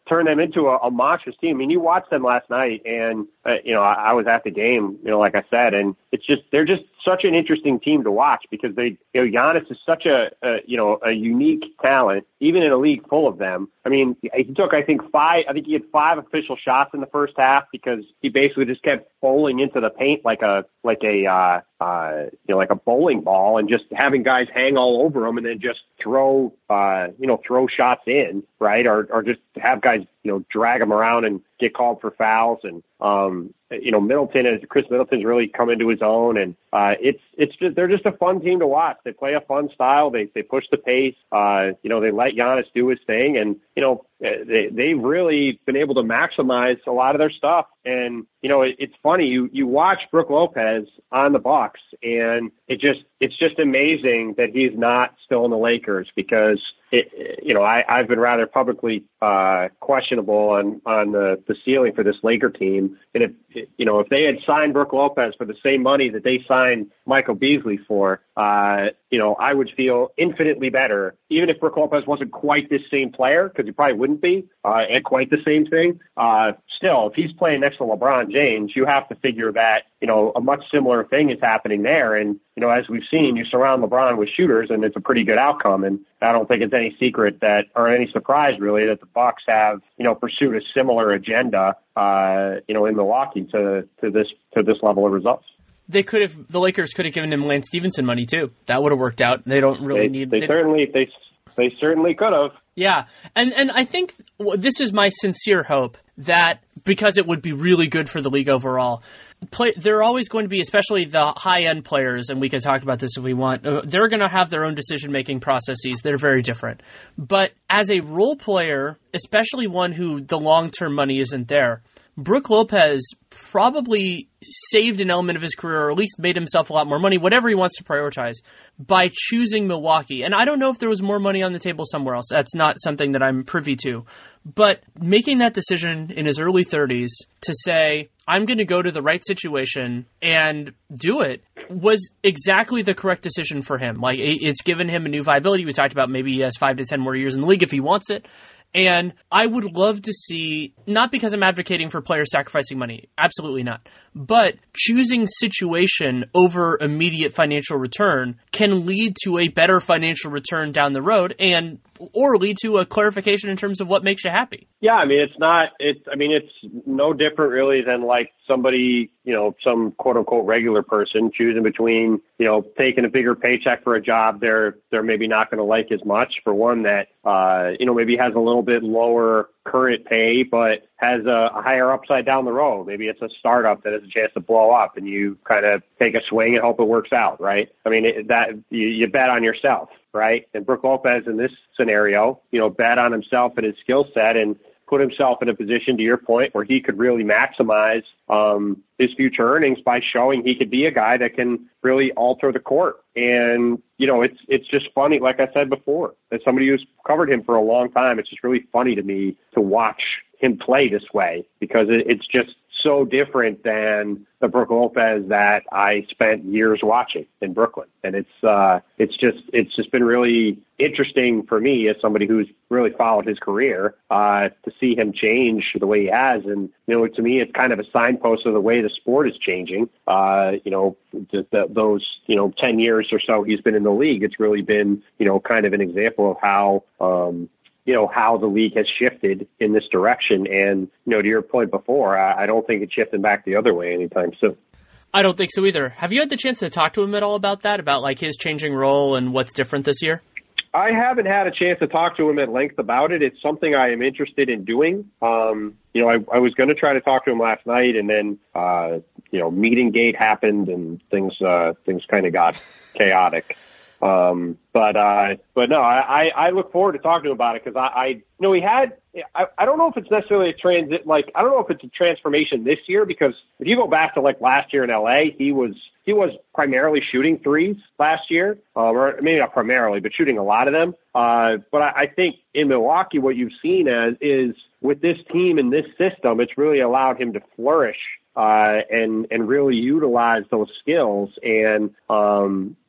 turn them into a, a monstrous team. I mean, you watched them last night, and uh, you know, I, I was at the game, you know, like I said, and it's just they're just such an interesting team to watch because they, you know, Giannis is such a, a you know a unique talent, even in a league full of them. I mean, he took I think five, I think he had five official shots in the first half because he basically just kept bowling into the paint like a like a uh, uh, you know like a bowling ball and just having guys hang all over him and then just throw uh, you know throw shots in, right, or or just have guys you know drag him around and get called for fouls. And um, you know Middleton is Chris Middleton's really come into his own, and uh, it's it's just they're just a fun team to watch. They play a fun style. They they push the pace. Uh, you know they let Giannis do his thing, and you know they they've really been able to maximize a lot of their stuff. And you know it, it's funny you you watch Brook Lopez on the Bucks, and it just it's just amazing that he's not still in the Lakers because it, you know I I've been rather publicly uh, questionable on on the the ceiling for this Laker team, and if you know if they had signed Brook Lopez for the same money that they signed Michael Beasley for, uh, you know I would feel infinitely better, even if Brook Lopez wasn't quite this same player, because he probably wouldn't be uh, and quite the same thing. Uh, still, if he's playing next to LeBron James, you have to figure that you know a much similar thing is happening there. And you know as we've seen, you surround LeBron with shooters, and it's a pretty good outcome. And I don't think it's any secret that, or any surprise really, that the Bucks have you know pursued a similar agenda uh, you know in Milwaukee to to this to this level of results. They could have, the Lakers could have given him Lance Stevenson money too. That would have worked out. They don't really they, need. They, they certainly they they certainly could have. Yeah, and and I think this is my sincere hope that because it would be really good for the league overall. Play, they're always going to be, especially the high-end players, and we can talk about this if we want, uh, they're going to have their own decision-making processes. They're very different. But as a role player, especially one who the long-term money isn't there, Brook Lopez probably saved an element of his career, or at least made himself a lot more money, whatever he wants to prioritize, by choosing Milwaukee. And I don't know if there was more money on the table somewhere else. That's not something that I'm privy to. But making that decision in his early thirties to say, I'm going to go to the right situation and do it, was exactly the correct decision for him. Like, it's given him a new viability. We talked about maybe he has five to ten more years in the league if he wants it. And I would love to see, not because I'm advocating for players sacrificing money, absolutely not, but choosing situation over immediate financial return can lead to a better financial return down the road, and or lead to a clarification in terms of what makes you happy. Yeah, I mean, it's not, it's, I mean, it's no different really than like somebody, you know, some quote unquote regular person choosing between, you know, taking a bigger paycheck for a job they're, they're maybe not going to like as much, for one that, uh, you know, maybe has a little bit lower current pay, but has a, a higher upside down the road. Maybe it's a startup that has a chance to blow up and you kind of take a swing and hope it works out, right? I mean, it, that you, you bet on yourself, right? And Brook Lopez in this scenario, you know, bet on himself and his skill set and put himself in a position, to your point, where he could really maximize um, his future earnings by showing he could be a guy that can really alter the court. And, you know, it's it's just funny, like I said before, as somebody who's covered him for a long time, it's just really funny to me to watch him play this way, because it, it's just so different than the Brook Lopez that I spent years watching in Brooklyn. And it's uh, it's just it's just been really interesting for me as somebody who's really followed his career uh, to see him change the way he has. And, you know, to me, it's kind of a signpost of the way the sport is changing. Uh, you know, the, the, those, you know, ten years or so he's been in the league, it's really been, you know, kind of an example of how, um, you know, how the league has shifted in this direction. And, you know, to your point before, I, I don't think it's shifting back the other way anytime soon. I don't think so either. Have you had the chance to talk to him at all about that, about like his changing role and what's different this year? I haven't had a chance to talk to him at length about it. It's something I am interested in doing. Um, you know, I, I was going to try to talk to him last night, and then, uh, you know, meeting gate happened and things, uh, things kind of got chaotic. Um, but, uh, but no, I, I look forward to talking to him about it, because I, I, you know, he had, I, I don't know if it's necessarily a transit, like, I don't know if it's a transformation this year, because if you go back to like last year in L A, he was, he was primarily shooting threes last year, uh, or maybe not primarily, but shooting a lot of them. Uh, but I, I think in Milwaukee, what you've seen as is with this team and this system, it's really allowed him to flourish, uh, and, and really utilize those skills. And, um,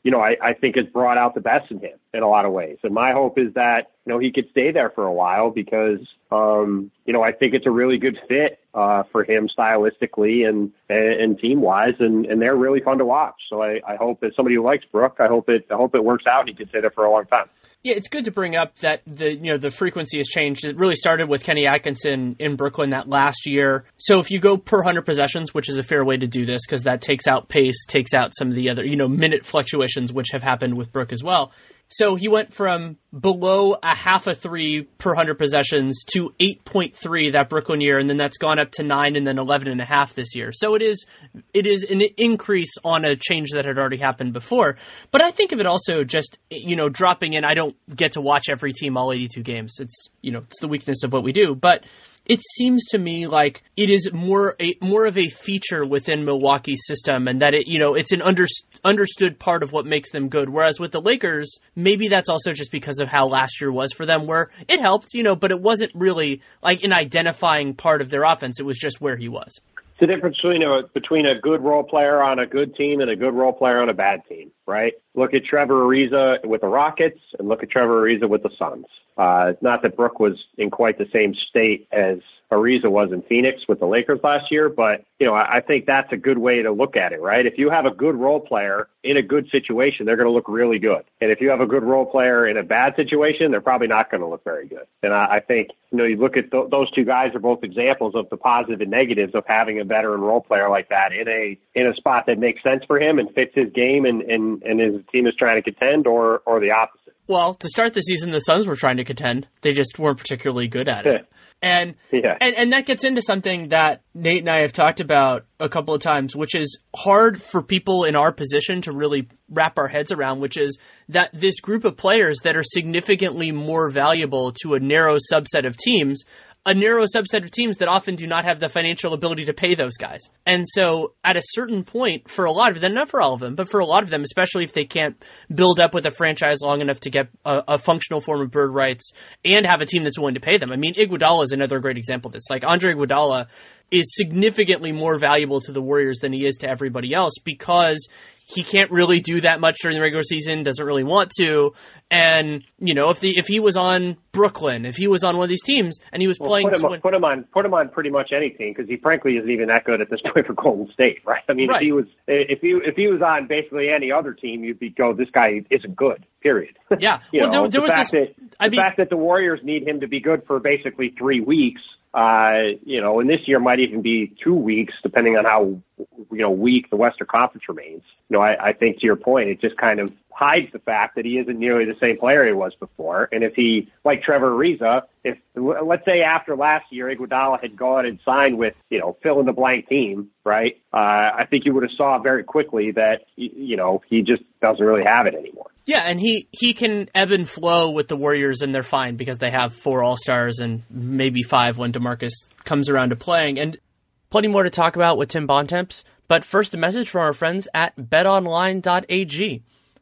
you know, I, I think has brought out the best in him in a lot of ways. And my hope is that, you know, he could stay there for a while because, um, you know, I think it's a really good fit uh, for him stylistically and and, and team wise, and, and they're really fun to watch. So I, I hope as somebody who likes Brook, I hope it I hope it works out and he can stay there for a long time. Yeah, it's good to bring up that the you know the frequency has changed. It really started with Kenny Atkinson in Brooklyn that last year. So if you go per one hundred possessions, which is a fair way to do this because that takes out pace, takes out some of the other you know minute fluctuations which have happened with Brook as well. So he went from below a half a three per one hundred possessions to eight point three that Brooklyn year, and then that's gone up to nine and then eleven and a half this year. So it is it is an increase on a change that had already happened before. But I think of it also just, you know, dropping in. I don't get to watch every team all eighty-two games. It's, you know, it's the weakness of what we do. But it seems to me like it is more a more of a feature within Milwaukee's system, and that it you know it's an under, understood part of what makes them good. Whereas with the Lakers, maybe that's also just because of how last year was for them, where it helped, you know, but it wasn't really like an identifying part of their offense. It was just where he was. It's the difference between a, between a good role player on a good team and a good role player on a bad team, right? Look at Trevor Ariza with the Rockets and look at Trevor Ariza with the Suns. Uh, not that Brook was in quite the same state as Ariza was in Phoenix with the Lakers last year, but, you know, I, I think that's a good way to look at it, right? If you have a good role player in a good situation, they're going to look really good. And if you have a good role player in a bad situation, they're probably not going to look very good. And I, I think, you know, you look at th- those two guys are both examples of the positive and negatives of having a veteran role player like that in a in a spot that makes sense for him and fits his game and, and, and his team is trying to contend, or or the opposite. Well, to start the season, the Suns were trying to contend. They just weren't particularly good at it. And, yeah. and and that gets into something that Nate and I have talked about a couple of times, which is hard for people in our position to really wrap our heads around, which is that this group of players that are significantly more valuable to a narrow subset of teams, a narrow subset of teams that often do not have the financial ability to pay those guys. And so at a certain point, for a lot of them, not for all of them, but for a lot of them, especially if they can't build up with a franchise long enough to get a, a functional form of bird rights and have a team that's willing to pay them. I mean, Iguodala is another great example of this. Like, Andre Iguodala is significantly more valuable to the Warriors than he is to everybody else because he can't really do that much during the regular season, doesn't really want to. And, you know, if the if he was on Brooklyn, if he was on one of these teams and he was well, playing... Put him, to on, win, put, him on, put him on pretty much any team because he frankly isn't even that good at this point for Golden State, right? I mean, right. if he was if he, if he was on basically any other team, you'd be go, this guy isn't good, period. Yeah. you well, know, there, there the was fact this... That, I the mean, fact that the Warriors need him to be good for basically three weeks, uh, you know, and this year might even be two weeks, depending on how, you know, weak the Western Conference remains. You know, I, I think to your point, it just kind of hides the fact that he isn't nearly the same player he was before. And if he, like Trevor Ariza, if, let's say after last year, Iguodala had gone and signed with, you know, fill in the blank team, right? Uh, I think you would have saw very quickly that, you know, he just doesn't really have it anymore. Yeah, and he, he can ebb and flow with the Warriors, and they're fine because they have four All-Stars and maybe five when DeMarcus comes around to playing. And plenty more to talk about with Tim Bontemps, but first a message from our friends at bet online dot a g.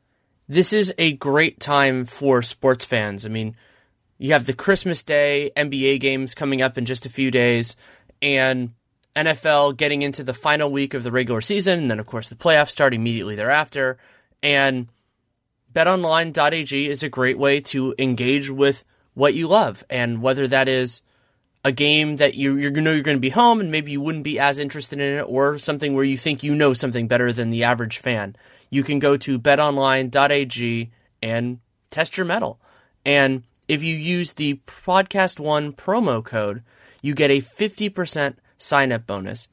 This is a great time for sports fans. I mean, you have the Christmas Day N B A games coming up in just a few days, and N F L getting into the final week of the regular season, and then, of course, the playoffs start immediately thereafter. And bet online dot a g is a great way to engage with what you love, and whether that is a game that you you know you're going to be home and maybe you wouldn't be as interested in it, or something where you think you know something better than the average fan, you can go to bet online dot a g and test your mettle. And if you use the Podcast One promo code, you get a fifty percent sign-up bonus.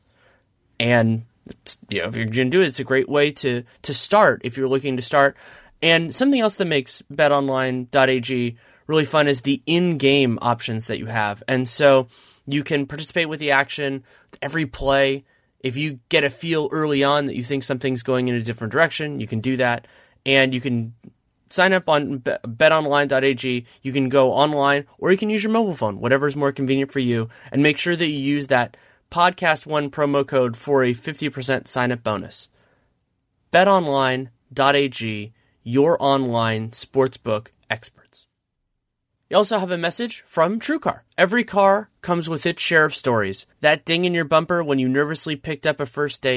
And you know, if you're going to do it, it's a great way to to start if you're looking to start. And something else that makes bet online dot a g really fun is the in-game options that you have. And so you can participate with the action, every play. If you get a feel early on that you think something's going in a different direction, you can do that. And you can sign up on bet online dot a g. You can go online, or you can use your mobile phone, whatever is more convenient for you. And make sure that you use that Podcast One promo code for a fifty percent sign-up bonus. bet online dot a g, your online sportsbook experts. You also have a message from TrueCar. Every car comes with its share of stories. That ding in your bumper when you nervously picked up a first date,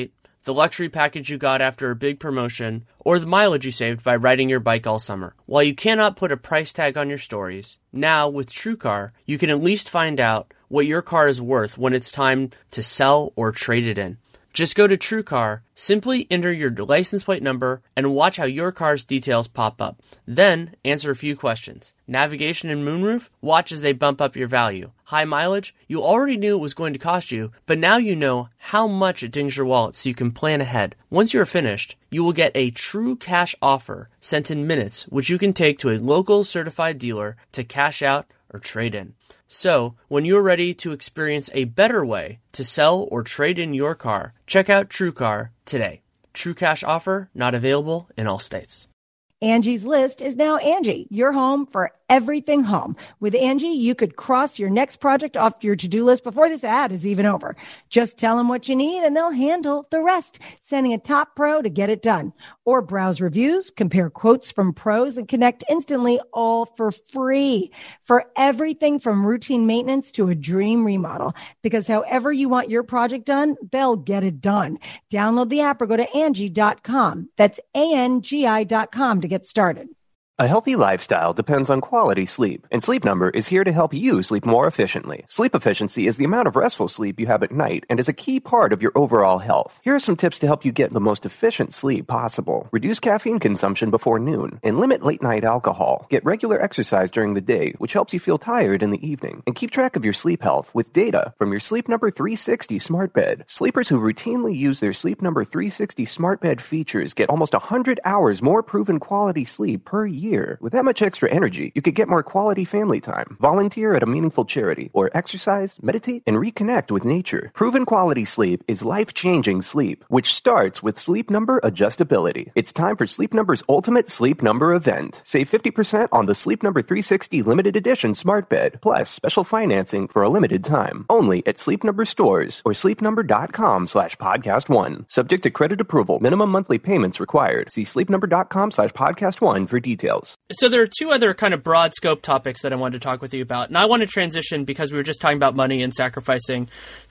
the luxury package you got after a big promotion, or the mileage you saved by riding your bike all summer. While you cannot put a price tag on your stories, now with TrueCar, you can at least find out what your car is worth when it's time to sell or trade it in. Just go to TrueCar, simply enter your license plate number, and watch how your car's details pop up. Then, answer a few questions. Navigation and moonroof? Watch as they bump up your value. High mileage? You already knew it was going to cost you, but now you know how much it dings your wallet so you can plan ahead. Once you're finished, you will get a true cash offer sent in minutes, which you can take to a local certified dealer to cash out or trade in. So, when you're ready to experience a better way to sell or trade in your car, check out TrueCar today. True cash offer not available in all states. Angie's List is now Angie, your home for everything home. With Angie, you could cross your next project off your to-do list before this ad is even over. Just tell them what you need and they'll handle the rest, sending a top pro to get it done. Or browse reviews, compare quotes from pros, and connect instantly, all for free. For everything from routine maintenance to a dream remodel. Because however you want your project done, they'll get it done. Download the app or go to Angie dot com. That's A N G I dot com to get started. A healthy lifestyle depends on quality sleep, and Sleep Number is here to help you sleep more efficiently. Sleep efficiency is the amount of restful sleep you have at night and is a key part of your overall health. Here are some tips to help you get the most efficient sleep possible. Reduce caffeine consumption before noon and limit late-night alcohol. Get regular exercise during the day, which helps you feel tired in the evening. And keep track of your sleep health with data from your Sleep Number three sixty smart bed. Sleepers who routinely use their Sleep Number three sixty smart bed features get almost one hundred hours more proven quality sleep per year. With that much extra energy, you could get more quality family time, volunteer at a meaningful charity, or exercise, meditate, and reconnect with nature. Proven quality sleep is life-changing sleep, which starts with Sleep Number adjustability. It's time for Sleep Number's ultimate Sleep Number event. Save fifty percent on the Sleep Number three sixty limited edition smart bed, plus special financing for a limited time. Only at Sleep Number stores or sleepnumber.com slash podcast one. Subject to credit approval. Minimum monthly payments required. See sleepnumber.com slash podcast one for details. So there are two other kind of broad scope topics that I wanted to talk with you about. And I want to transition, because we were just talking about money and sacrificing,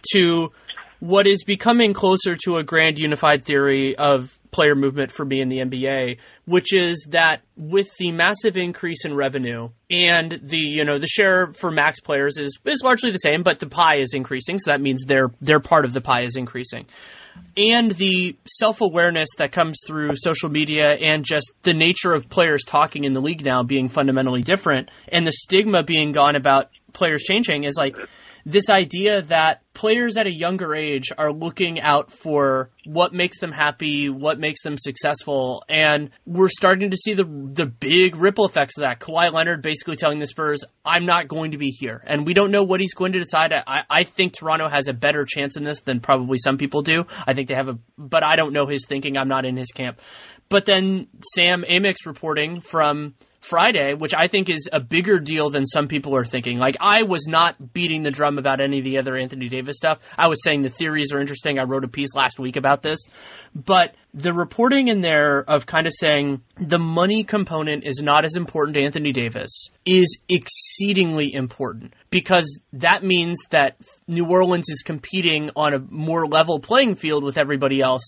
to what is becoming closer to a grand unified theory of player movement for me in the N B A, which is that with the massive increase in revenue and the, you know, the share for max players is, is largely the same, but the pie is increasing. So that means their, their part of the pie is increasing. And the self-awareness that comes through social media and just the nature of players talking in the league now being fundamentally different, and the stigma being gone about players changing, is like this idea that players at a younger age are looking out for what makes them happy, what makes them successful, and we're starting to see the the big ripple effects of that. Kawhi Leonard basically telling the Spurs, I'm not going to be here. And we don't know what he's going to decide. I, I think Toronto has a better chance in this than probably some people do. I think they have a, but I don't know his thinking. I'm not in his camp. But then Sam Amick's reporting from Friday, which I think is a bigger deal than some people are thinking. Like, I was not beating the drum about any of the other Anthony Davis stuff. I was saying the theories are interesting. I wrote a piece last week about this. But the reporting in there of kind of saying the money component is not as important to Anthony Davis is exceedingly important, because that means that New Orleans is competing on a more level playing field with everybody else,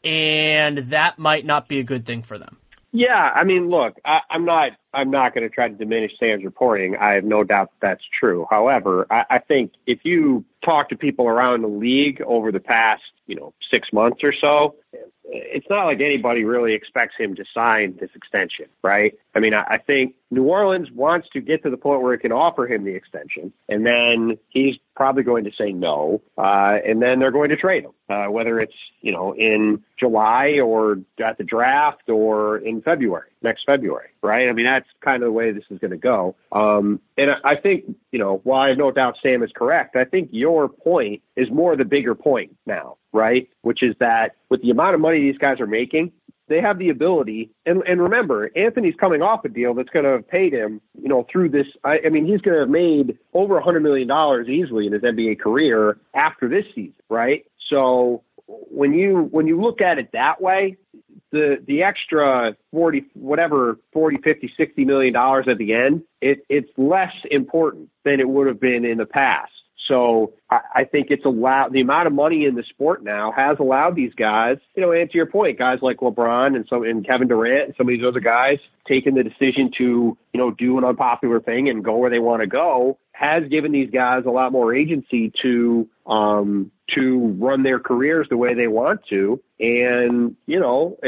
and that might not be a good thing for them. Yeah, I mean, look, I, I'm not I'm not going to try to diminish Sam's reporting. I have no doubt that that's true. However, I, I think if you talk to people around the league over the past, you know, six months or so, it's not like anybody really expects him to sign this extension, right? I mean, I, I think New Orleans wants to get to the point where it can offer him the extension, and then he's probably going to say no, uh, and then they're going to trade him, uh, whether it's, you know, in July or at the draft or in February, next February, right? I mean, that's kind of the way this is going to go. Um, and I, I think, you know, while I have no doubt Sam is correct, I think your point is more the bigger point now, right? Which is that with the amount of money these guys are making, they have the ability, and, and remember, Anthony's coming off a deal that's going to have paid him, you know, through this. I, I mean, he's going to have made over one hundred million dollars easily in his N B A career after this season, right? So when you when you look at it that way, the the extra forty, whatever, forty, fifty, sixty million dollars at the end, it, it's less important than it would have been in the past. So I, I think it's allowed, the amount of money in the sport now has allowed these guys, you know, and to your point, guys like LeBron and some and Kevin Durant and some of these other guys taking the decision to, you know, do an unpopular thing and go where they want to go, has given these guys a lot more agency to um, to run their careers the way they want to. And, you know,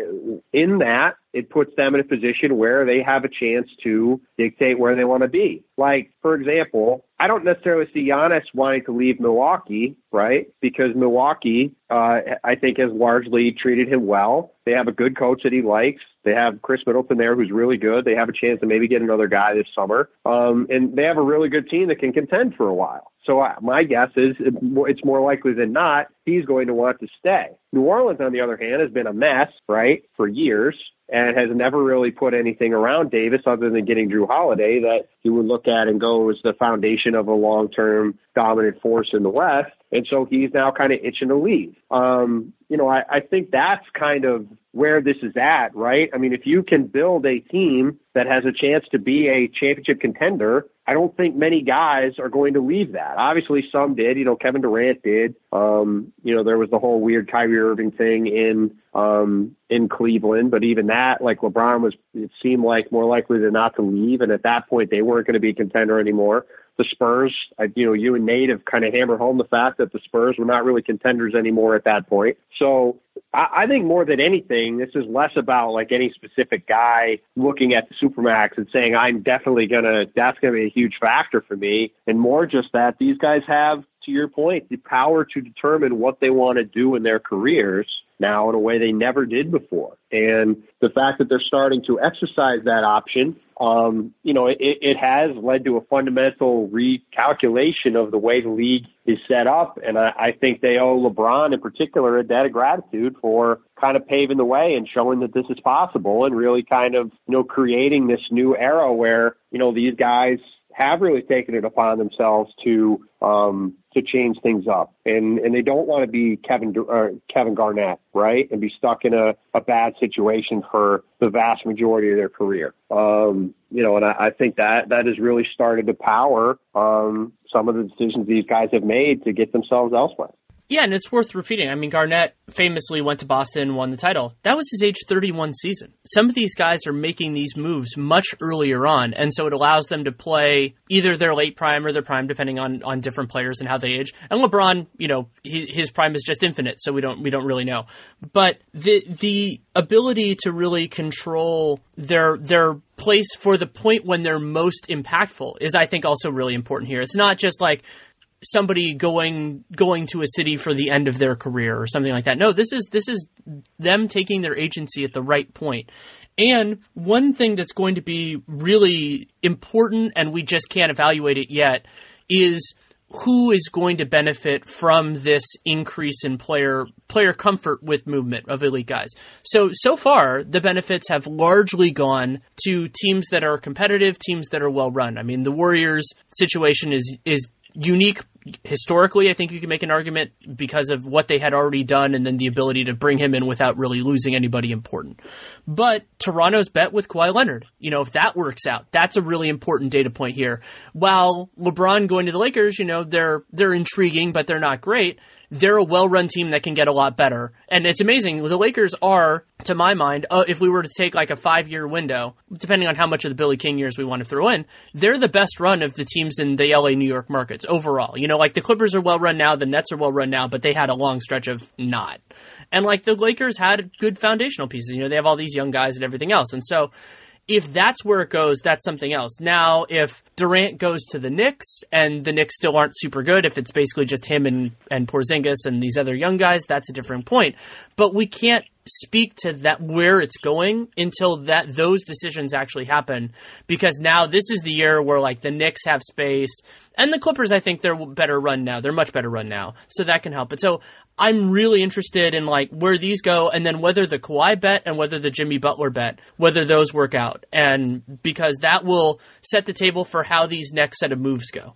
in that, it puts them in a position where they have a chance to dictate where they want to be. Like, for example, I don't necessarily see Giannis wanting to leave Milwaukee, right? Because Milwaukee, uh, I think, has largely treated him well. They have a good coach that he likes. They have Chris Middleton there who's really good. They have a chance to maybe get another guy this summer. Um, and they have a really good team that can contend for a while. So uh, my guess is it's more likely than not he's going to want to stay. New Orleans, on the other hand, has been a mess, right, for years, and has never really put anything around Davis other than getting Drew Holiday that you would look at and go as the foundation of a long-term dominant force in the West. And so he's now kind of itching to leave. Um, you know, I, I think that's kind of where this is at, right? I mean, if you can build a team that has a chance to be a championship contender, I don't think many guys are going to leave that. Obviously, some did. You know, Kevin Durant did. Um, you know, there was the whole weird Kyrie Irving thing in um, in Cleveland. But even that, like LeBron was, it seemed like more likely than not to leave. And at that point, they weren't going to be a contender anymore. The Spurs, you know, you and Nate have kind of hammered home the fact that the Spurs were not really contenders anymore at that point. So I, I think more than anything, this is less about like any specific guy looking at the Supermax and saying, I'm definitely going to, that's going to be a huge factor for me. And more just that these guys have, to your point, the power to determine what they want to do in their careers now in a way they never did before. And the fact that they're starting to exercise that option, um, you know, it, it has led to a fundamental recalculation of the way the league is set up. And I, I think they owe LeBron in particular a debt of gratitude for kind of paving the way and showing that this is possible and really kind of, you know, creating this new era where, you know, these guys have really taken it upon themselves to um, to change things up, and and they don't want to be Kevin uh, Kevin Garnett, right, and be stuck in a, a bad situation for the vast majority of their career. Um, you know, and I, I think that that has really started to power um, some of the decisions these guys have made to get themselves elsewhere. Yeah, and it's worth repeating. I mean, Garnett famously went to Boston and won the title. That was his age thirty-one season. Some of these guys are making these moves much earlier on, and so it allows them to play either their late prime or their prime, depending on, on different players and how they age. And LeBron, you know, he, his prime is just infinite, so we don't we don't really know. But the the ability to really control their their place for the point when they're most impactful is, I think, also really important here. It's not just like somebody going going to a city for the end of their career or something like that. No, this is this is them taking their agency at the right point. And one thing that's going to be really important, and we just can't evaluate it yet, is who is going to benefit from this increase in player player comfort with movement of elite guys. So, so far, the benefits have largely gone to teams that are competitive, teams that are well run. I mean, the Warriors situation is is unique historically. I think you can make an argument because of what they had already done and then the ability to bring him in without really losing anybody important. But Toronto's bet with Kawhi Leonard, you know, if that works out, that's a really important data point here. While LeBron going to the Lakers, you know, they're they're intriguing, but they're not great. They're a well-run team that can get a lot better. And it's amazing. The Lakers are, to my mind, uh, if we were to take like a five-year window, depending on how much of the Billy King years we want to throw in, they're the best run of the teams in the L A, New York markets overall. You know, like the Clippers are well-run now, the Nets are well-run now, but they had a long stretch of not. And like the Lakers had good foundational pieces. You know, they have all these young guys and everything else. And so if that's where it goes, that's something else. Now, if Durant goes to the Knicks and the Knicks still aren't super good, if it's basically just him and, and Porzingis and these other young guys, that's a different point. But we can't speak to that where it's going until that those decisions actually happen, because now this is the year where like the Knicks have space and the Clippers, I think they're better run now. They're much better run now. So that can help. But so I'm really interested in like where these go and then whether the Kawhi bet and whether the Jimmy Butler bet, whether those work out. And because that will set the table for how these next set of moves go.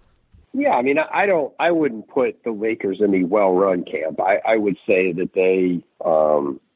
Yeah, I mean, I don't, I wouldn't put the Lakers in the well-run camp. I, I would say that they, um,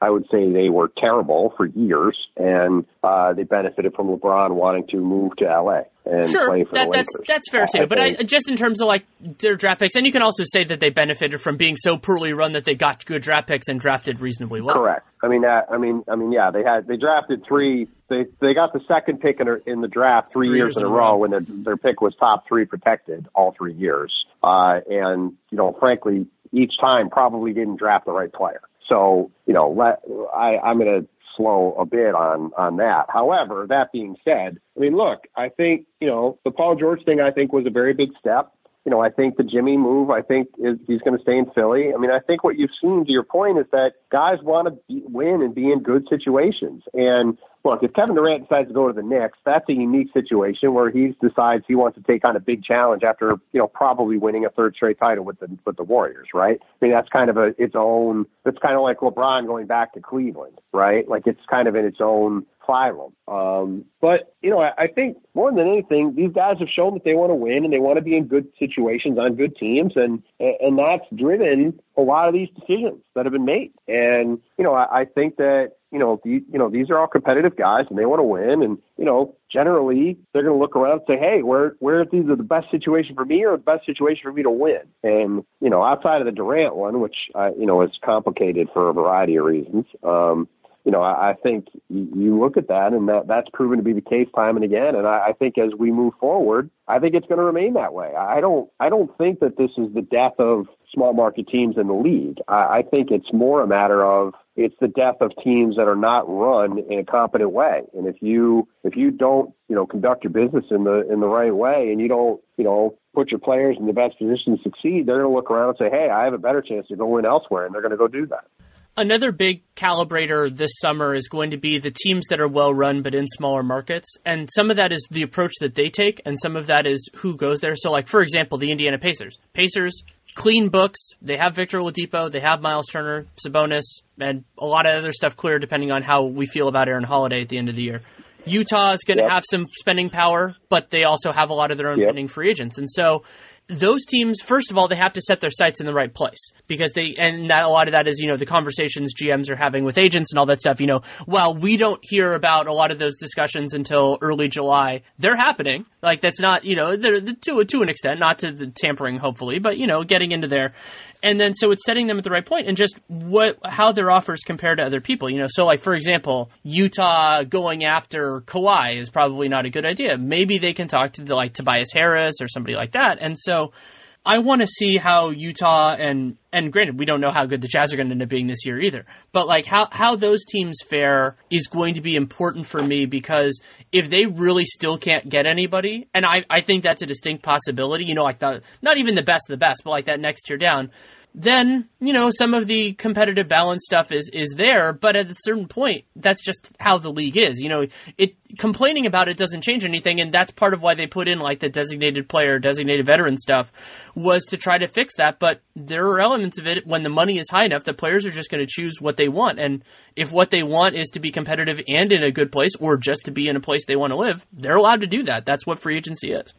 I would say they were terrible for years, and uh, they benefited from LeBron wanting to move to L A and sure, play for that, the that's Lakers. that's fair too. I but think, I, just in terms of like their draft picks, and you can also say that they benefited from being so poorly run that they got good draft picks and drafted reasonably well. Correct. I mean, that, I mean, I mean, yeah, they had they drafted three. They they got the second pick in, in the draft three, three years, years in a row, row when their their pick was top three protected all three years. Uh, and you know, frankly, each time probably didn't draft the right player. So you know, let I I'm going to slow a bit on on that. However, that being said, I mean, look, I think you know the Paul George thing. I think was a very big step. You know, I think the Jimmy move, I think is, he's going to stay in Philly. I mean, I think what you've seen, to your point, is that guys want to be, win and be in good situations. And look, if Kevin Durant decides to go to the Knicks, that's a unique situation where he decides he wants to take on a big challenge after, you know, probably winning a third straight title with the with the Warriors, right? I mean, that's kind of a its own. It's kind of like LeBron going back to Cleveland, right? Like it's kind of in its own phylum. Um, but, you know, I, I think more than anything, these guys have shown that they want to win and they want to be in good situations on good teams. And, and that's driven a lot of these decisions that have been made. And, you know, I, I think that, you know, the, you know, these are all competitive guys and they want to win. And, you know, generally they're going to look around and say, hey, where, where is either the best situation for me or the best situation for me to win? And, you know, outside of the Durant one, which, uh, you know, is complicated for a variety of reasons, um, you know, I, I think you look at that and that, that's proven to be the case time and again. And I, I think as we move forward, I think it's going to remain that way. I don't, I don't think that this is the death of small market teams in the league. I, I think it's more a matter of it's the death of teams that are not run in a competent way. And if you, if you don't, you know, conduct your business in the, in the right way and you don't, you know, put your players in the best position to succeed, they're going to look around and say, hey, I have a better chance to go win elsewhere. And they're going to go do that. Another big calibrator this summer is going to be the teams that are well run but in smaller markets. And some of that is the approach that they take, and some of that is who goes there. So, like, for example, the Indiana Pacers. Pacers, clean books. They have Victor Oladipo. They have Miles Turner, Sabonis, and a lot of other stuff clear depending on how we feel about Aaron Holiday at the end of the year. Utah is going to yep. have some spending power, but they also have a lot of their own yep. pending free agents. And so those teams, first of all, they have to set their sights in the right place because they, and that, a lot of that is, you know, the conversations G Ms are having with agents and all that stuff. You know, while we don't hear about a lot of those discussions until early July, they're happening. Like that's not, you know, they're, they're to to an extent, not to the tampering, hopefully, but you know, getting into there. And then, so it's setting them at the right point and just what, how their offers compare to other people, you know? So like, for example, Utah going after Kawhi is probably not a good idea. Maybe they can talk to the, like Tobias Harris or somebody like that. And so I want to see how Utah and, and granted, we don't know how good the Jazz are going to end up being this year either, but like how, how those teams fare is going to be important for me because if they really still can't get anybody, and I, I think that's a distinct possibility, you know, like the, not even the best of the best, but like that next tier down, then, you know, some of the competitive balance stuff is, is there, but at a certain point, that's just how the league is. You know, it complaining about it doesn't change anything, and that's part of why they put in, like, the designated player, designated veteran stuff, was to try to fix that, but there are elements of it, when the money is high enough, the players are just going to choose what they want, and if what they want is to be competitive and in a good place, or just to be in a place they want to live, they're allowed to do that. That's what free agency is.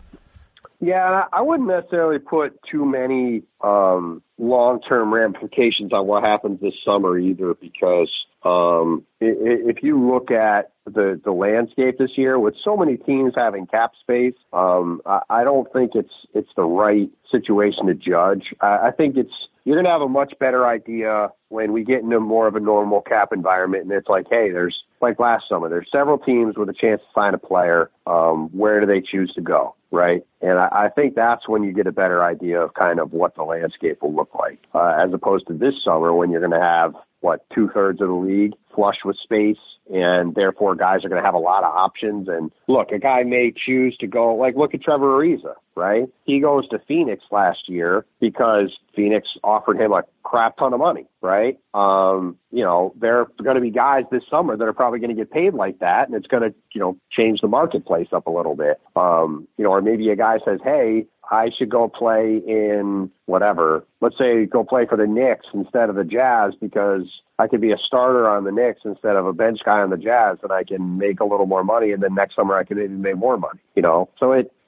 Yeah, I wouldn't necessarily put too many um, long-term ramifications on what happens this summer either, because um, if you look at the, the landscape this year, with so many teams having cap space, um, I don't think it's it's the right situation to judge. I think it's you're going to have a much better idea when we get into more of a normal cap environment, and it's like, hey, there's like last summer, there's several teams with a chance to sign a player. Um, where do they choose to go? Right. And I, I think that's when you get a better idea of kind of what the landscape will look like, uh, as opposed to this summer when you're going to have, what, two thirds of the league flush with space, and therefore guys are going to have a lot of options. And look, a guy may choose to go, like, look at Trevor Ariza, right? He goes to Phoenix last year because Phoenix offered him a crap ton of money, right? Um, you know, there are going to be guys this summer that are probably going to get paid like that, and it's going to, you know, change the marketplace up a little bit. Um, you know, or maybe a guy says, hey, I should go play in whatever. Let's say go play for the Knicks instead of the Jazz because I could be a starter on the Knicks instead of a bench guy on the Jazz, and I can make a little more money, and then next summer I can maybe make more money, you know? So it,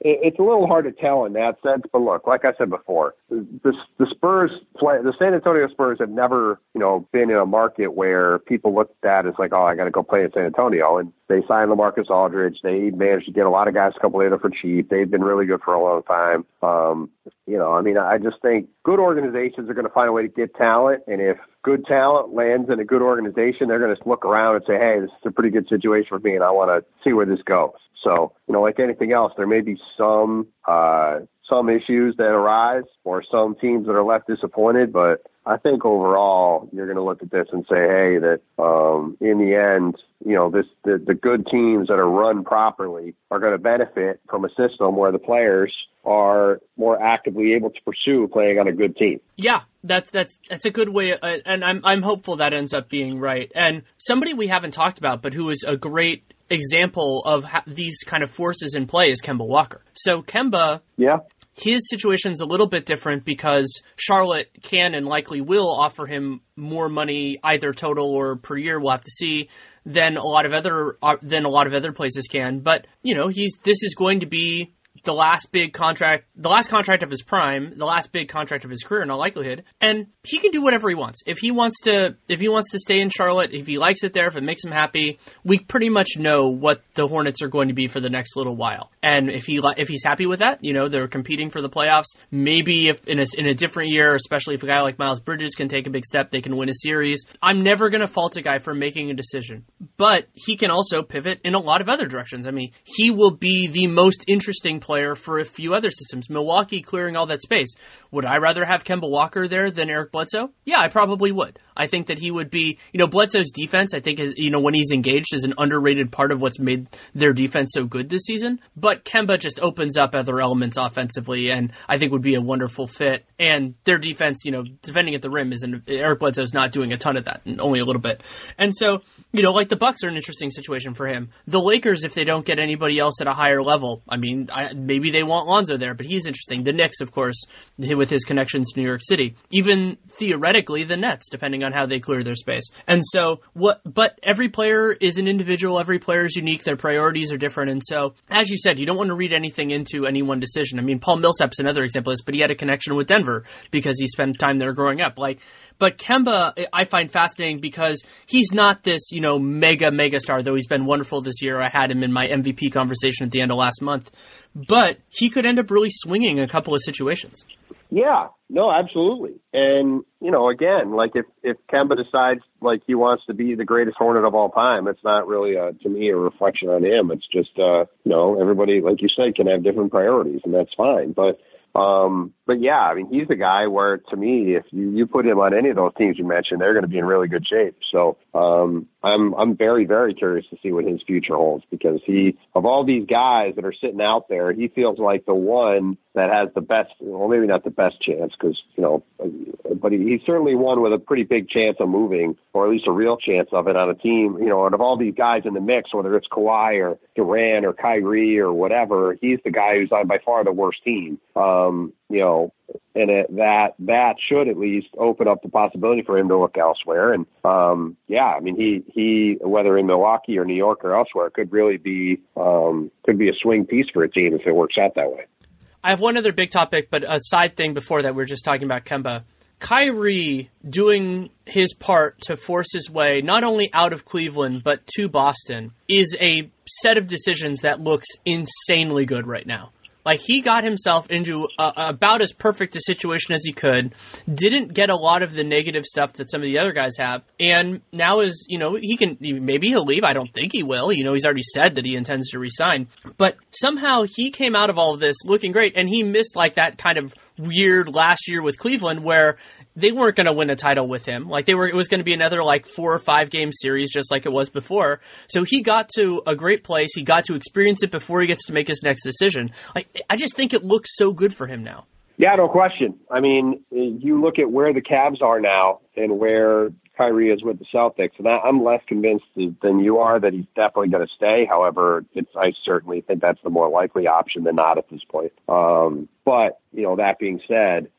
it's a little hard to tell in that sense. But look, like I said before, the, the Spurs, play, the San Antonio Spurs have never, you know, been in a market where people look at that as like, oh, I got to go play in San Antonio. And they signed LaMarcus Aldridge. They managed to get a lot of guys to come later for cheap. They've been really good for a long time. Um, you know, I mean, I just think good organizations are going to find a way to get talent. And if good talent lands in a good organization, they're going to look around and say, hey, this is a pretty good situation for me, and I want to see where this goes. So, you know, like anything else, there may be some uh, some issues that arise or some teams that are left disappointed, but I think overall you're going to look at this and say, hey, that um, in the end, you know, this the, the good teams that are run properly are going to benefit from a system where the players are more actively able to pursue playing on a good team. Yeah, that's that's that's a good way, uh, and I'm I'm hopeful that ends up being right. And somebody we haven't talked about, but who is a great example of ha- these kind of forces in play is Kemba Walker. So Kemba, yeah. His situation's a little bit different because Charlotte can and likely will offer him more money, either total or per year. We'll have to see, than a lot of other uh, than a lot of other places can. But you know, he's this is going to be the last big contract, the last contract of his prime, the last big contract of his career in all likelihood. And he can do whatever he wants. If he wants to, if he wants to stay in Charlotte, if he likes it there, if it makes him happy, we pretty much know what the Hornets are going to be for the next little while. And if he, if he's happy with that, you know, they're competing for the playoffs. Maybe if in a, in a different year, especially if a guy like Miles Bridges can take a big step, they can win a series. I'm never going to fault a guy for making a decision, but he can also pivot in a lot of other directions. I mean, he will be the most interesting player for a few other systems. Milwaukee clearing all that space. Would I rather have Kemba Walker there than Eric Bledsoe? Yeah, I probably would. I think that he would be, you know, Bledsoe's defense, I think, is, you know, when he's engaged, is an underrated part of what's made their defense so good this season. But Kemba just opens up other elements offensively, and I think would be a wonderful fit. And their defense, you know, defending at the rim isn't, Eric Bledsoe's not doing a ton of that, only a little bit. And so, you know, like the Bucks are an interesting situation for him. The Lakers, if they don't get anybody else at a higher level, I mean, I, maybe they want Lonzo there, but he's interesting. The Knicks, of course, with his connections to New York City. Even theoretically, the Nets, depending on how they clear their space. And so, what? But every player is an individual. Every player is unique. Their priorities are different. And so, as you said, you don't want to read anything into any one decision. I mean, Paul Millsap's another example of this, but he had a connection with Denver because he spent time there growing up. Like, but Kemba, I find fascinating because he's not this, you know, mega, mega star, though he's been wonderful this year. I had him in my M V P conversation at the end of last month. But he could end up really swinging a couple of situations. Yeah, no, absolutely. And, you know, again, like if, if Kemba decides like he wants to be the greatest Hornet of all time, it's not really, a, to me, a reflection on him. It's just, uh, you know, everybody, like you said, can have different priorities, and that's fine. But, um, but yeah, I mean, he's the guy where, to me, if you, you put him on any of those teams you mentioned, they're going to be in really good shape. So um, I'm I'm very, very curious to see what his future holds, because he, of all these guys that are sitting out there, he feels like the one that has the best, well, maybe not the best chance, because, you know, but he, he's certainly one with a pretty big chance of moving, or at least a real chance of it on a team. You know, out of all these guys in the mix, whether it's Kawhi or Durant or Kyrie or whatever, he's the guy who's on by far the worst team. Um, you know, and it, that that should at least open up the possibility for him to look elsewhere. And um, yeah, I mean, he he whether in Milwaukee or New York or elsewhere could really be um, could be a swing piece for a team if it works out that way. I have one other big topic, but a side thing before that. We we're just talking about Kemba. Kyrie doing his part to force his way not only out of Cleveland but to Boston is a set of decisions that looks insanely good right now. Like, he got himself into a, about as perfect a situation as he could, didn't get a lot of the negative stuff that some of the other guys have, and now is, you know, he can, maybe he'll leave. I don't think he will. You know, he's already said that he intends to resign. But somehow he came out of all of this looking great, and he missed, like, that kind of weird last year with Cleveland where they weren't going to win a title with him. Like, they were, it was going to be another, like, four or five game series just like it was before. So he got to a great place. He got to experience it before he gets to make his next decision. Like, I just think it looks so good for him now. Yeah, no question. I mean, you look at where the Cavs are now and where Kyrie is with the Celtics, and I'm less convinced than you are that he's definitely going to stay. However, it's, I certainly think that's the more likely option than not at this point. Um, but, you know, that being said,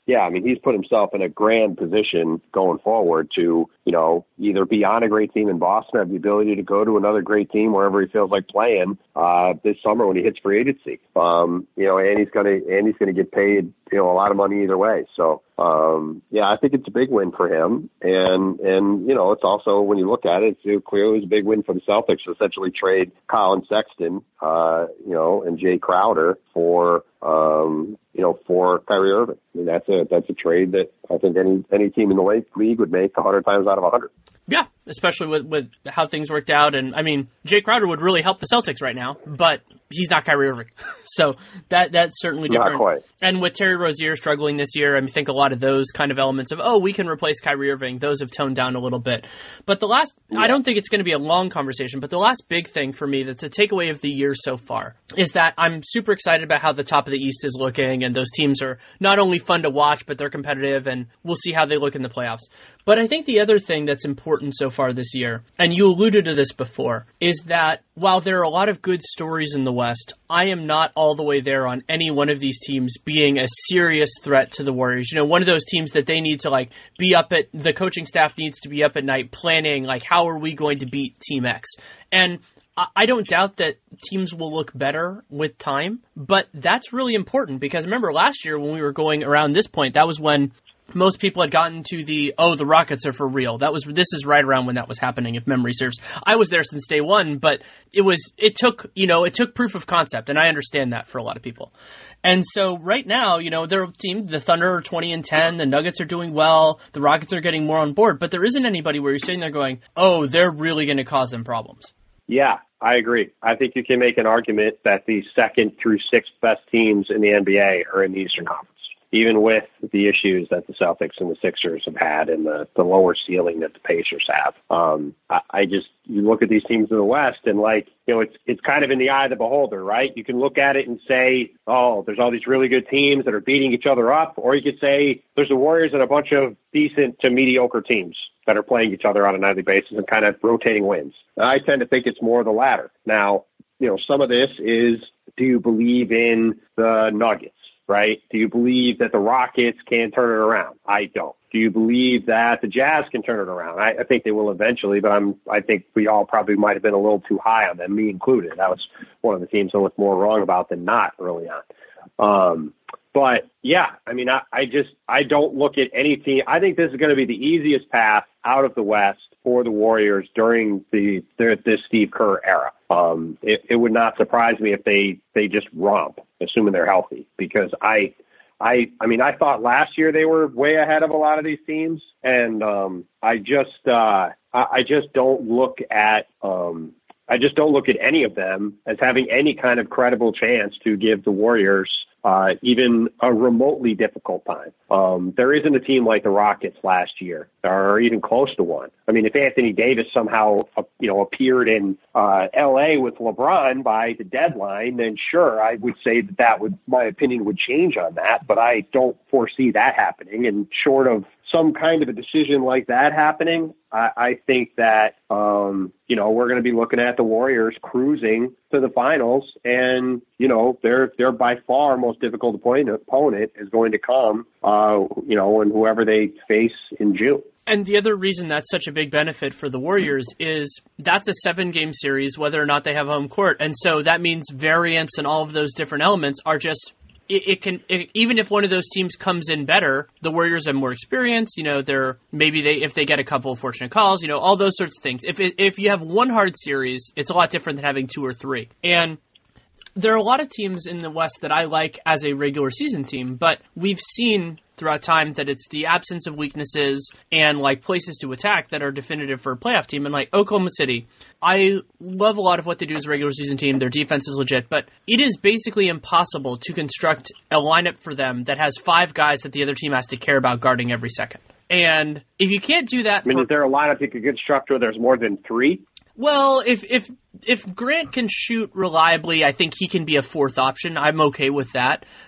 yeah, I mean, he's put himself in a grand position going forward to, you know, either be on a great team in Boston, have the ability to go to another great team wherever he feels like playing uh, this summer when he hits free agency. Um, you know, and he's going to and he's going to get paid, you know, a lot of money either way. So, um, yeah, I think it's a big win for him. And, and you know, it's also, when you look at it, it's clearly a big win for the Celtics to essentially trade Colin Sexton, uh, you know, and Jay Crowder for, um, you know, for Kyrie Irving. I mean, that's a that's a trade that I think any any team in the league would make a hundred times out of a hundred. Yeah, especially with, with how things worked out. And, I mean, Jay Crowder would really help the Celtics right now, but he's not Kyrie Irving. So that that's certainly different. Not quite. And with Terry Rozier struggling this year, I mean, I think a lot of those kind of elements of, oh, we can replace Kyrie Irving, those have toned down a little bit. But the last, yeah. I don't think it's going to be a long conversation, but the last big thing for me that's a takeaway of the year so far is that I'm super excited about how the top of the East is looking, and those teams are not only fun to watch, but they're competitive, and we'll see how they look in the playoffs. But I think the other thing that's important so far this year, and you alluded to this before, is that while there are a lot of good stories in the West, I am not all the way there on any one of these teams being a serious threat to the Warriors. You know, one of those teams that they need to, like, be up at, the coaching staff needs to be up at night planning, like, how are we going to beat Team X? And I don't doubt that teams will look better with time, but that's really important because remember last year when we were going around this point, that was when most people had gotten to the, oh, the Rockets are for real. That was, this is right around when that was happening, if memory serves. I was there since day one, but it was, it took, you know, it took proof of concept, and I understand that for a lot of people. And so right now, you know, they're a team, the Thunder are twenty and ten, the Nuggets are doing well, the Rockets are getting more on board, but there isn't anybody where you're sitting there going, oh, they're really going to cause them problems. Yeah, I agree. I think you can make an argument that the second through sixth best teams in the N B A are in the Eastern Conference, even with the issues that the Celtics and the Sixers have had and the, the lower ceiling that the Pacers have. Um, I, I just, you look at these teams in the West and, like, you know, it's it's kind of in the eye of the beholder, right? You can look at it and say, oh, there's all these really good teams that are beating each other up, or you could say there's the Warriors and a bunch of decent to mediocre teams that are playing each other on a nightly basis and kind of rotating wins. And I tend to think it's more the latter. Now, you know, some of this is, do you believe in the Nuggets, right? Do you believe that the Rockets can turn it around? I don't. Do you believe that the Jazz can turn it around? I, I think they will eventually, but I'm, I think we all probably might have been a little too high on them, me included. That was one of the teams I was more wrong about than not early on. Um, But, yeah, I mean, I, I just I don't look at any team. I think this is going to be the easiest path out of the West for the Warriors during the, the this Steve Kerr era. Um, it, it would not surprise me if they, they just romp, assuming they're healthy, because I I I mean, I thought last year they were way ahead of a lot of these teams, and um, I just uh, I, I just don't look at um, I just don't look at any of them as having any kind of credible chance to give the Warriors Uh, even a remotely difficult time. Um, there isn't a team like the Rockets last year, or even close to one. I mean, if Anthony Davis somehow, uh, you know, appeared in uh, L A with LeBron by the deadline, then sure, I would say that that would, my opinion would change on that. But I don't foresee that happening. And short of some kind of a decision like that happening, I, I think that, um, you know, we're going to be looking at the Warriors cruising to the finals, and, you know, they're, they're by far most difficult opponent, opponent is going to come, uh, you know, and whoever they face in June. And the other reason that's such a big benefit for the Warriors is that's a seven-game series, whether or not they have home court. And so that means variance and all of those different elements are just It, it can it, even if one of those teams comes in better, the Warriors have more experience. You know, they're maybe they if they get a couple of fortunate calls. You know, all those sorts of things. If it, if you have one hard series, it's a lot different than having two or three. And there are a lot of teams in the West that I like as a regular season team, but we've seen throughout time that it's the absence of weaknesses and like places to attack that are definitive for a playoff team. And like Oklahoma City, I love a lot of what they do as a regular season team. Their defense is legit, but it is basically impossible to construct a lineup for them that has five guys that the other team has to care about guarding every second. And if you can't do that, I mean, for, is there a lineup you could construct where there's more than three? Well, if if if Grant can shoot reliably, I think he can be a fourth option. I'm okay with that.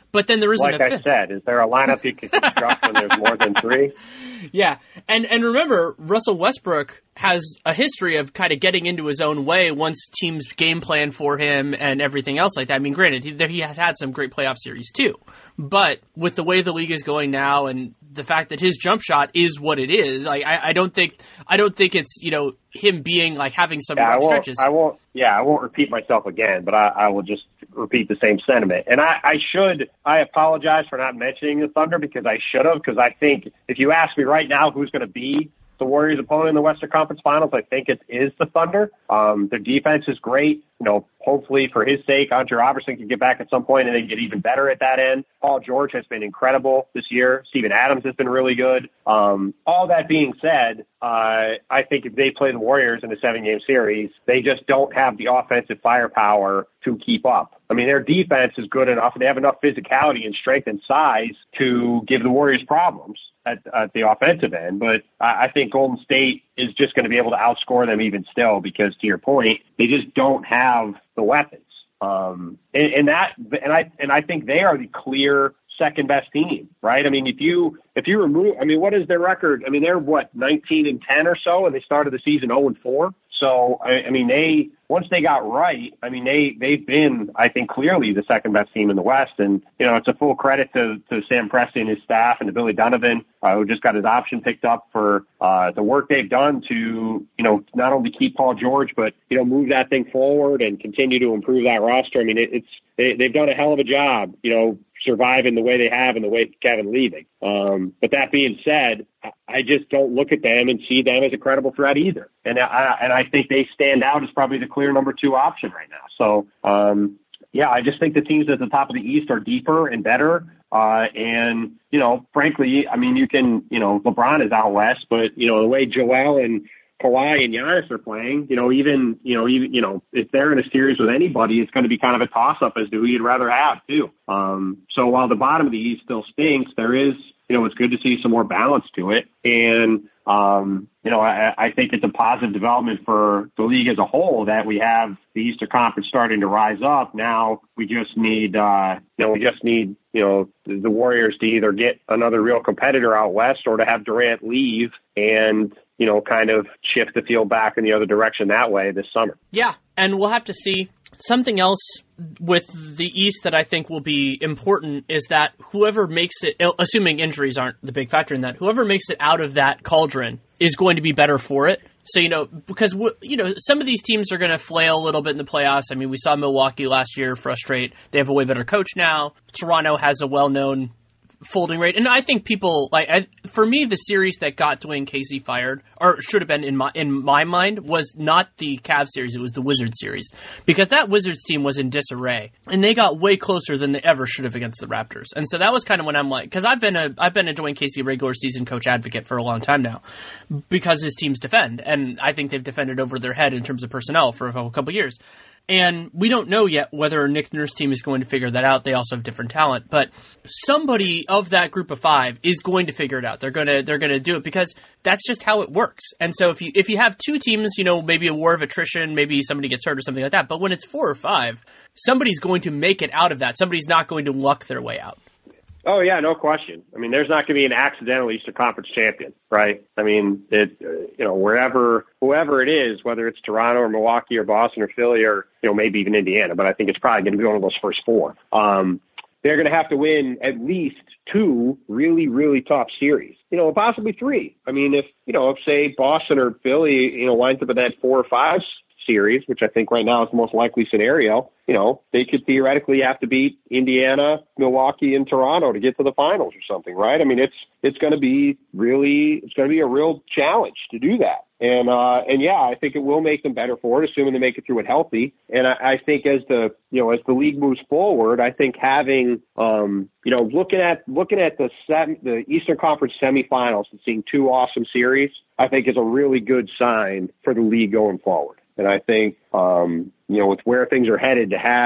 But then there isn't like a I fifth. said, is there a lineup you can construct when there's more than three? Yeah, and and remember, Russell Westbrook has a history of kind of getting into his own way once teams game plan for him and everything else like that. I mean, granted, he, he has had some great playoff series too, but with the way the league is going now and the fact that his jump shot is what it is, like I, I don't think I don't think it's you know him being like having some yeah, rough I won't, stretches. I won't. Yeah, I won't repeat myself again, but I, I will just repeat the same sentiment. And I, I should. I apologize for not mentioning the Thunder because I should have. Because I think if you ask me right now who's going to be the Warriors' opponent in the Western Conference Finals, I think it is the Thunder. Um, their defense is great. You know, hopefully for his sake, Andre Robertson can get back at some point and then get even better at that end. Paul George has been incredible this year. Steven Adams has been really good. Um, all that being said, uh, I think if they play the Warriors in a seven-game series, they just don't have the offensive firepower to keep up. I mean, their defense is good enough, and they have enough physicality and strength and size to give the Warriors problems at, at the offensive end. But I, I think Golden State is just going to be able to outscore them even still because, to your point, they just don't have the weapons. Um, and, and that, and I, and I think they are the clear second best team, right? I mean, if you, if you remove, I mean, what is their record? I mean, they're what, nineteen and ten or so, and they started the season oh and four. So, I, I mean, they, once they got right, I mean, they, they've been, I think, clearly the second best team in the West. And, you know, it's a full credit to, to Sam Presti and his staff and to Billy Donovan, uh, who just got his option picked up for, uh, the work they've done to, you know, not only keep Paul George, but, you know, move that thing forward and continue to improve that roster. I mean, it, it's, they, they've done a hell of a job, you know, surviving the way they have and the way Kevin leaving. Um, but that being said, I just don't look at them and see them as a credible threat either. And I, and I think they stand out as probably the clear number two option right now. So, um, yeah, I just think the teams at the top of the East are deeper and better. Uh, and, you know, frankly, I mean, you can, you know, LeBron is out West, but, you know, the way Joel and Kawhi and Giannis are playing, you know, even, you know, even, you know, if they're in a series with anybody, it's going to be kind of a toss-up as to who you'd rather have, too. Um, so while the bottom of the East still stinks, there is, you know, it's good to see some more balance to it. And, um, you know, I, I think it's a positive development for the league as a whole that we have the Eastern Conference starting to rise up. Now we just need, uh, you know, we just need, you know, the, the Warriors to either get another real competitor out West or to have Durant leave and, you know, kind of shift the field back in the other direction that way this summer. Yeah, and we'll have to see. Something else with the East that I think will be important is that whoever makes it, assuming injuries aren't the big factor in that, whoever makes it out of that cauldron is going to be better for it. So, you know, because, you know, some of these teams are going to flail a little bit in the playoffs. I mean, we saw Milwaukee last year frustrate. They have a way better coach now. Toronto has a well-known folding rate. And I think people, like, I, for me, the series that got Dwayne Casey fired, or should have been in my in my mind, was not the Cavs series, it was the Wizards series. Because that Wizards team was in disarray. And they got way closer than they ever should have against the Raptors. And so that was kind of when I'm like, because I've been a I've been a Dwayne Casey regular season coach advocate for a long time now. Because his teams defend. And I think they've defended over their head in terms of personnel for a couple years. And we don't know yet whether Nick Nurse's team is going to figure that out. They also have different talent, but somebody of that group of five is going to figure it out. They're going to they're going to do it because that's just how it works. And so if you if you have two teams, you know, maybe a war of attrition, maybe somebody gets hurt or something like that. But when it's four or five, somebody's going to make it out of that. Somebody's not going to luck their way out. Oh, yeah, no question. I mean, there's not going to be an accidental Eastern Conference champion, right? I mean, it, uh, you know, wherever, whoever it is, whether it's Toronto or Milwaukee or Boston or Philly or, you know, maybe even Indiana, but I think it's probably going to be one of those first four. Um, they're going to have to win at least two really, really tough series, you know, possibly three. I mean, if, you know, if say Boston or Philly, you know, winds up in that four or five series, which I think right now is the most likely scenario, you know, they could theoretically have to beat Indiana, Milwaukee, and Toronto to get to the finals or something, right? I mean, it's it's going to be really, it's going to be a real challenge to do that. And, uh, and yeah, I think it will make them better for it, assuming they make it through it healthy. And I, I think as the, you know, as the league moves forward, I think having, um, you know, looking at, looking at the sem- the Eastern Conference semifinals and seeing two awesome series, I think is a really good sign for the league going forward. And I think, um, you know, with where things are headed, to have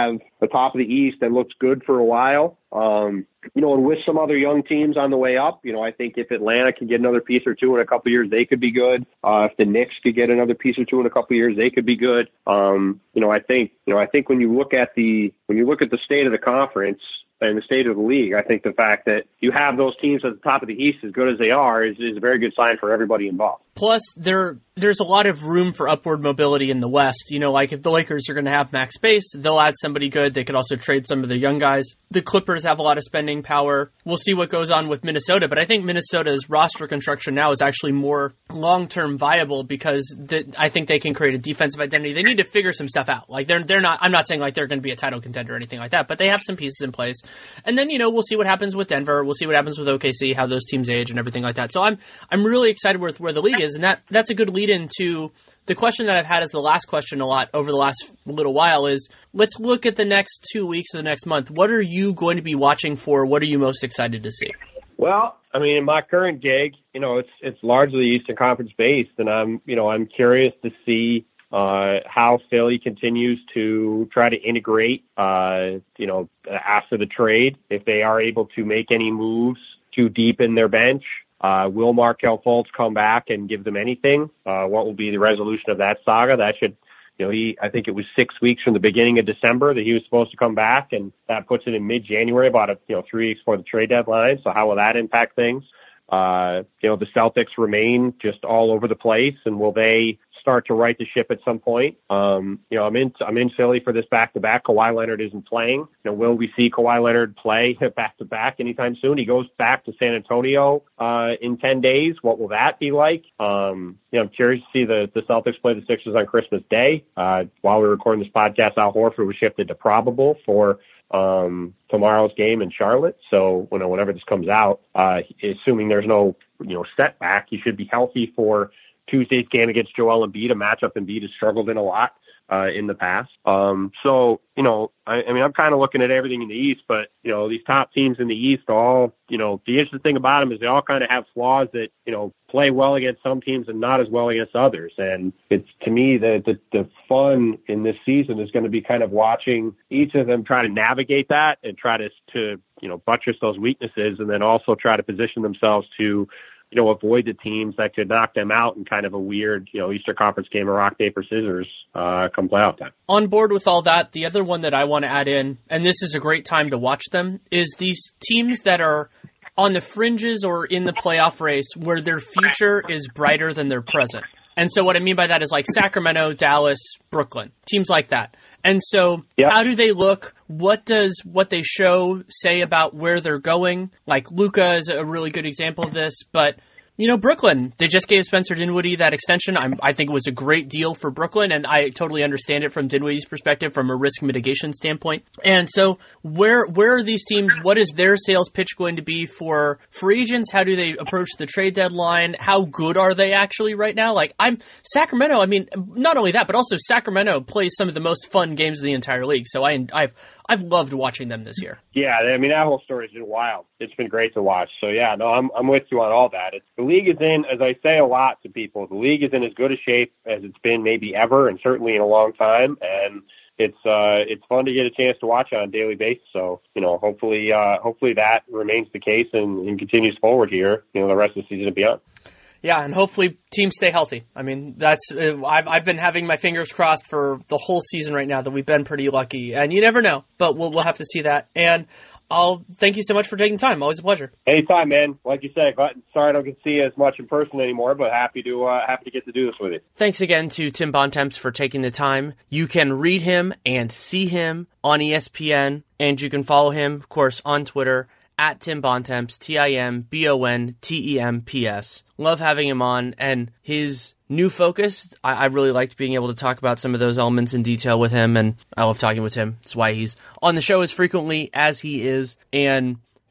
the top of the East that looks good for a while. Um, you know, and with some other young teams on the way up, you know, I think if Atlanta can get another piece or two in a couple of years, they could be good. Uh, if the Knicks could get another piece or two in a couple of years, they could be good. Um, you know, I think, you know, I think when you look at the, when you look at the state of the conference and the state of the league, I think the fact that you have those teams at the top of the East as good as they are is, is a very good sign for everybody involved. Plus, there there's a lot of room for upward mobility in the West. You know, like if the Lakers are going to have max space, they'll add somebody good. They could also trade some of the young guys. The Clippers have a lot of spending power. We'll see what goes on with Minnesota, but I think Minnesota's roster construction now is actually more long-term viable because the, I think they can create a defensive identity. They need to figure some stuff out. Like they're they're not. I'm not saying like they're going to be a title contender or anything like that, but they have some pieces in place. And then you know we'll see what happens with Denver. We'll see what happens with O K C, how those teams age and everything like that. So I'm I'm really excited with where the league is, and that that's a good lead into the question that I've had as the last question a lot over the last little while is, let's look at the next two weeks or the next month. What are you going to be watching for? What are you most excited to see? Well, I mean, in my current gig, you know, it's it's largely Eastern Conference based, and I'm, you know, I'm curious to see uh, how Philly continues to try to integrate, uh, you know, after the trade, if they are able to make any moves to deepen their bench. Uh, will Markelle Fultz come back and give them anything? Uh, what will be the resolution of that saga? That should, you know, he, I think it was six weeks from the beginning of December that he was supposed to come back, and that puts it in mid-January, about, a, you know, three weeks before the trade deadline. So how will that impact things? Uh, you know, the Celtics remain just all over the place, and will they start to right the ship at some point? Um, you know, I'm in, I'm in Philly for this back-to-back. Kawhi Leonard isn't playing. You know, will we see Kawhi Leonard play back-to-back anytime soon? He goes back to San Antonio, uh, in ten days. What will that be like? Um, you know, I'm curious to see the, the Celtics play the Sixers on Christmas Day. Uh, while we were recording this podcast, Al Horford was shifted to probable for, um, tomorrow's game in Charlotte. So, you know, whenever this comes out, uh, assuming there's no, you know, setback, he should be healthy for Tuesday's game against Joel Embiid, a matchup Embiid has struggled in a lot uh, in the past. Um, so, you know, I, I mean, I'm kind of looking at everything in the East, but, you know, these top teams in the East all, you know, the interesting thing about them is they all kind of have flaws that, you know, play well against some teams and not as well against others. And it's, to me, the, the, the fun in this season is going to be kind of watching each of them try to navigate that and try to, to, you know, buttress those weaknesses, and then also try to position themselves to, you know, avoid the teams that could knock them out in kind of a weird, you know, Eastern Conference game of rock, paper, scissors uh, come playoff time. On board with all that, the other one that I want to add in, and this is a great time to watch them, is these teams that are on the fringes or in the playoff race where their future is brighter than their present. And so what I mean by that is like Sacramento, Dallas, Brooklyn, teams like that. And so yep. How do they look? What does what they show say about where they're going? Like Luka is a really good example of this, but you know, Brooklyn, they just gave Spencer Dinwiddie that extension. I'm, I think it was a great deal for Brooklyn, and I totally understand it from Dinwiddie's perspective, from a risk mitigation standpoint. And so where where are these teams? What is their sales pitch going to be for free agents? How do they approach the trade deadline? How good are they actually right now? Like, I'm Sacramento, I mean, not only that, but also Sacramento plays some of the most fun games of the entire league. So I, I've I've loved watching them this year. Yeah, I mean, that whole story's been wild. It's been great to watch. So, yeah, no, I'm I'm with you on all that. It's, the league is in, as I say a lot to people, the league is in as good a shape as it's been maybe ever, and certainly in a long time. And it's uh it's fun to get a chance to watch on a daily basis. So, you know, hopefully uh, hopefully that remains the case and, and continues forward here, you know, the rest of the season and beyond. Yeah, and hopefully teams stay healthy. I mean, that's uh, I've I've been having my fingers crossed for the whole season right now that we've been pretty lucky, and you never know, but we'll we'll have to see that. And I'll thank you so much for taking time. Always a pleasure. Anytime, man. Like you said, sorry I don't get to see you as much in person anymore, but happy to uh, happy to get to do this with you. Thanks again to Tim Bontemps for taking the time. You can read him and see him on E S P N, and you can follow him, of course, on Twitter at Tim Bontemps, T I M B O N T E M P S. Love having him on, and his new focus, I, I really liked being able to talk about some of those elements in detail with him, and I love talking with him. That's why he's on the show as frequently as he is, and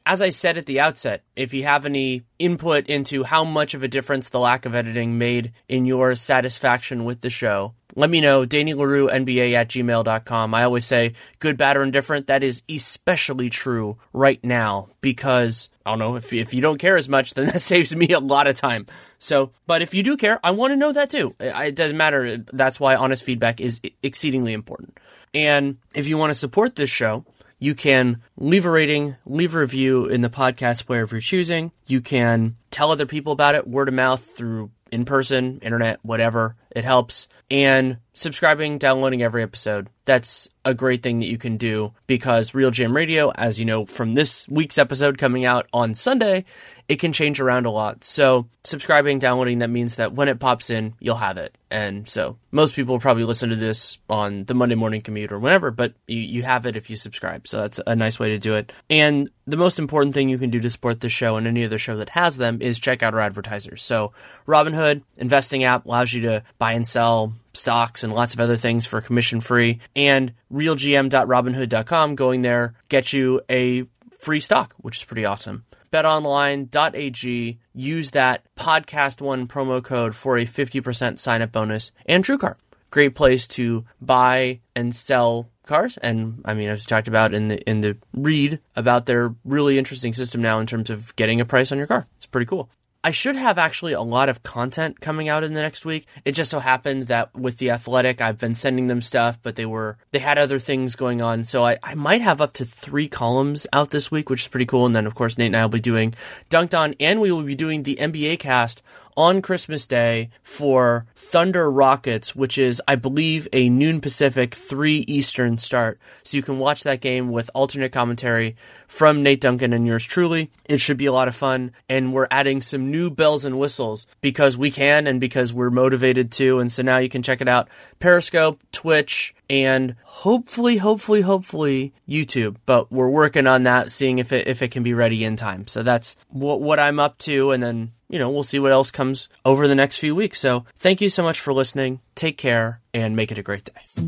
as I said at the outset, if you have any input into how much of a difference the lack of editing made in your satisfaction with the show, let me know. Danny Leroux, N B A at gmail dot com. I always say good, bad, or indifferent. That is especially true right now because, I don't know, if, if you don't care as much, then that saves me a lot of time. So, but if you do care, I want to know that too. It, it doesn't matter. That's why honest feedback is exceedingly important. And if you want to support this show, you can leave a rating, leave a review in the podcast player if you're choosing. You can tell other people about it, word of mouth, through in-person, internet, whatever. It helps. And subscribing, downloading every episode. That's a great thing that you can do because Real Jam Radio, as you know from this week's episode coming out on Sunday, it can change around a lot. So subscribing, downloading, that means that when it pops in, you'll have it. And so most people will probably listen to this on the Monday morning commute or whenever, but you, you have it if you subscribe. So that's a nice way to do it. And the most important thing you can do to support this show and any other show that has them is check out our advertisers. So Robinhood, investing app, allows you to buy and sell stocks and lots of other things for commission free. And real g m dot robinhood dot com, going there, gets you a free stock, which is pretty awesome. bet online dot a g, use that podcast one promo code for a fifty percent sign up bonus. And TrueCar, great place to buy and sell cars. And I mean, I've talked about in the in the read about their really interesting system now in terms of getting a price on your car. It's pretty cool. I should have actually a lot of content coming out in the next week. It just so happened that with The Athletic, I've been sending them stuff, but they were they had other things going on. So I, I might have up to three columns out this week, which is pretty cool. And then, of course, Nate and I will be doing Dunked On, and we will be doing the N B A cast on Christmas Day for Thunder Rockets, which is, I believe, a noon Pacific, three Eastern start. So you can watch that game with alternate commentary from Nate Duncan and yours truly. It should be a lot of fun. And we're adding some new bells and whistles because we can and because we're motivated to. And so now you can check it out. Periscope, Twitch, and hopefully, hopefully, hopefully YouTube. But we're working on that, seeing if it, if it can be ready in time. So that's what, what I'm up to. And then, you know, we'll see what else comes over the next few weeks. So thank you so much for listening. Take care and make it a great day.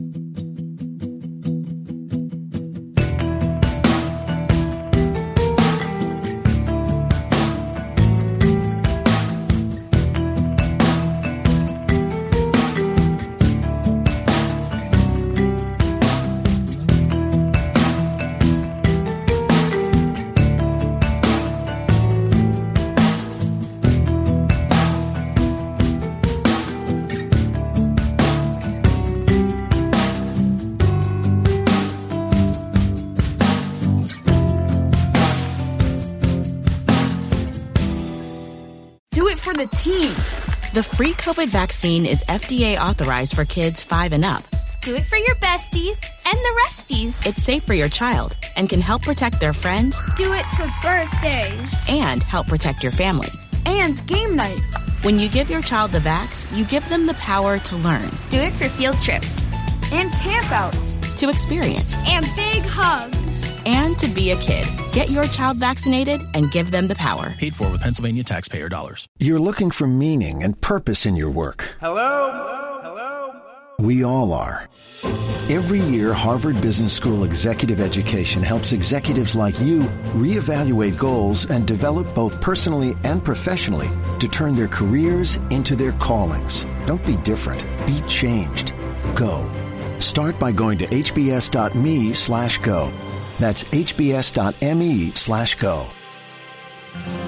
The team. The free COVID vaccine is F D A authorized for kids five and up. Do it for your besties and the resties. It's safe for your child and can help protect their friends. Do it for birthdays. And help protect your family. And game night. When you give your child the vax, you give them the power to learn. Do it for field trips. And campouts. To experience. And big hugs. And to be a kid. Get your child vaccinated and give them the power. Paid for with Pennsylvania taxpayer dollars. You're looking for meaning and purpose in your work. Hello? Hello? Hello? We all are. Every year, Harvard Business School Executive Education helps executives like you reevaluate goals and develop both personally and professionally to turn their careers into their callings. Don't be different. Be changed. Go. Start by going to hbs.me slash go. That's hbs.me slash go.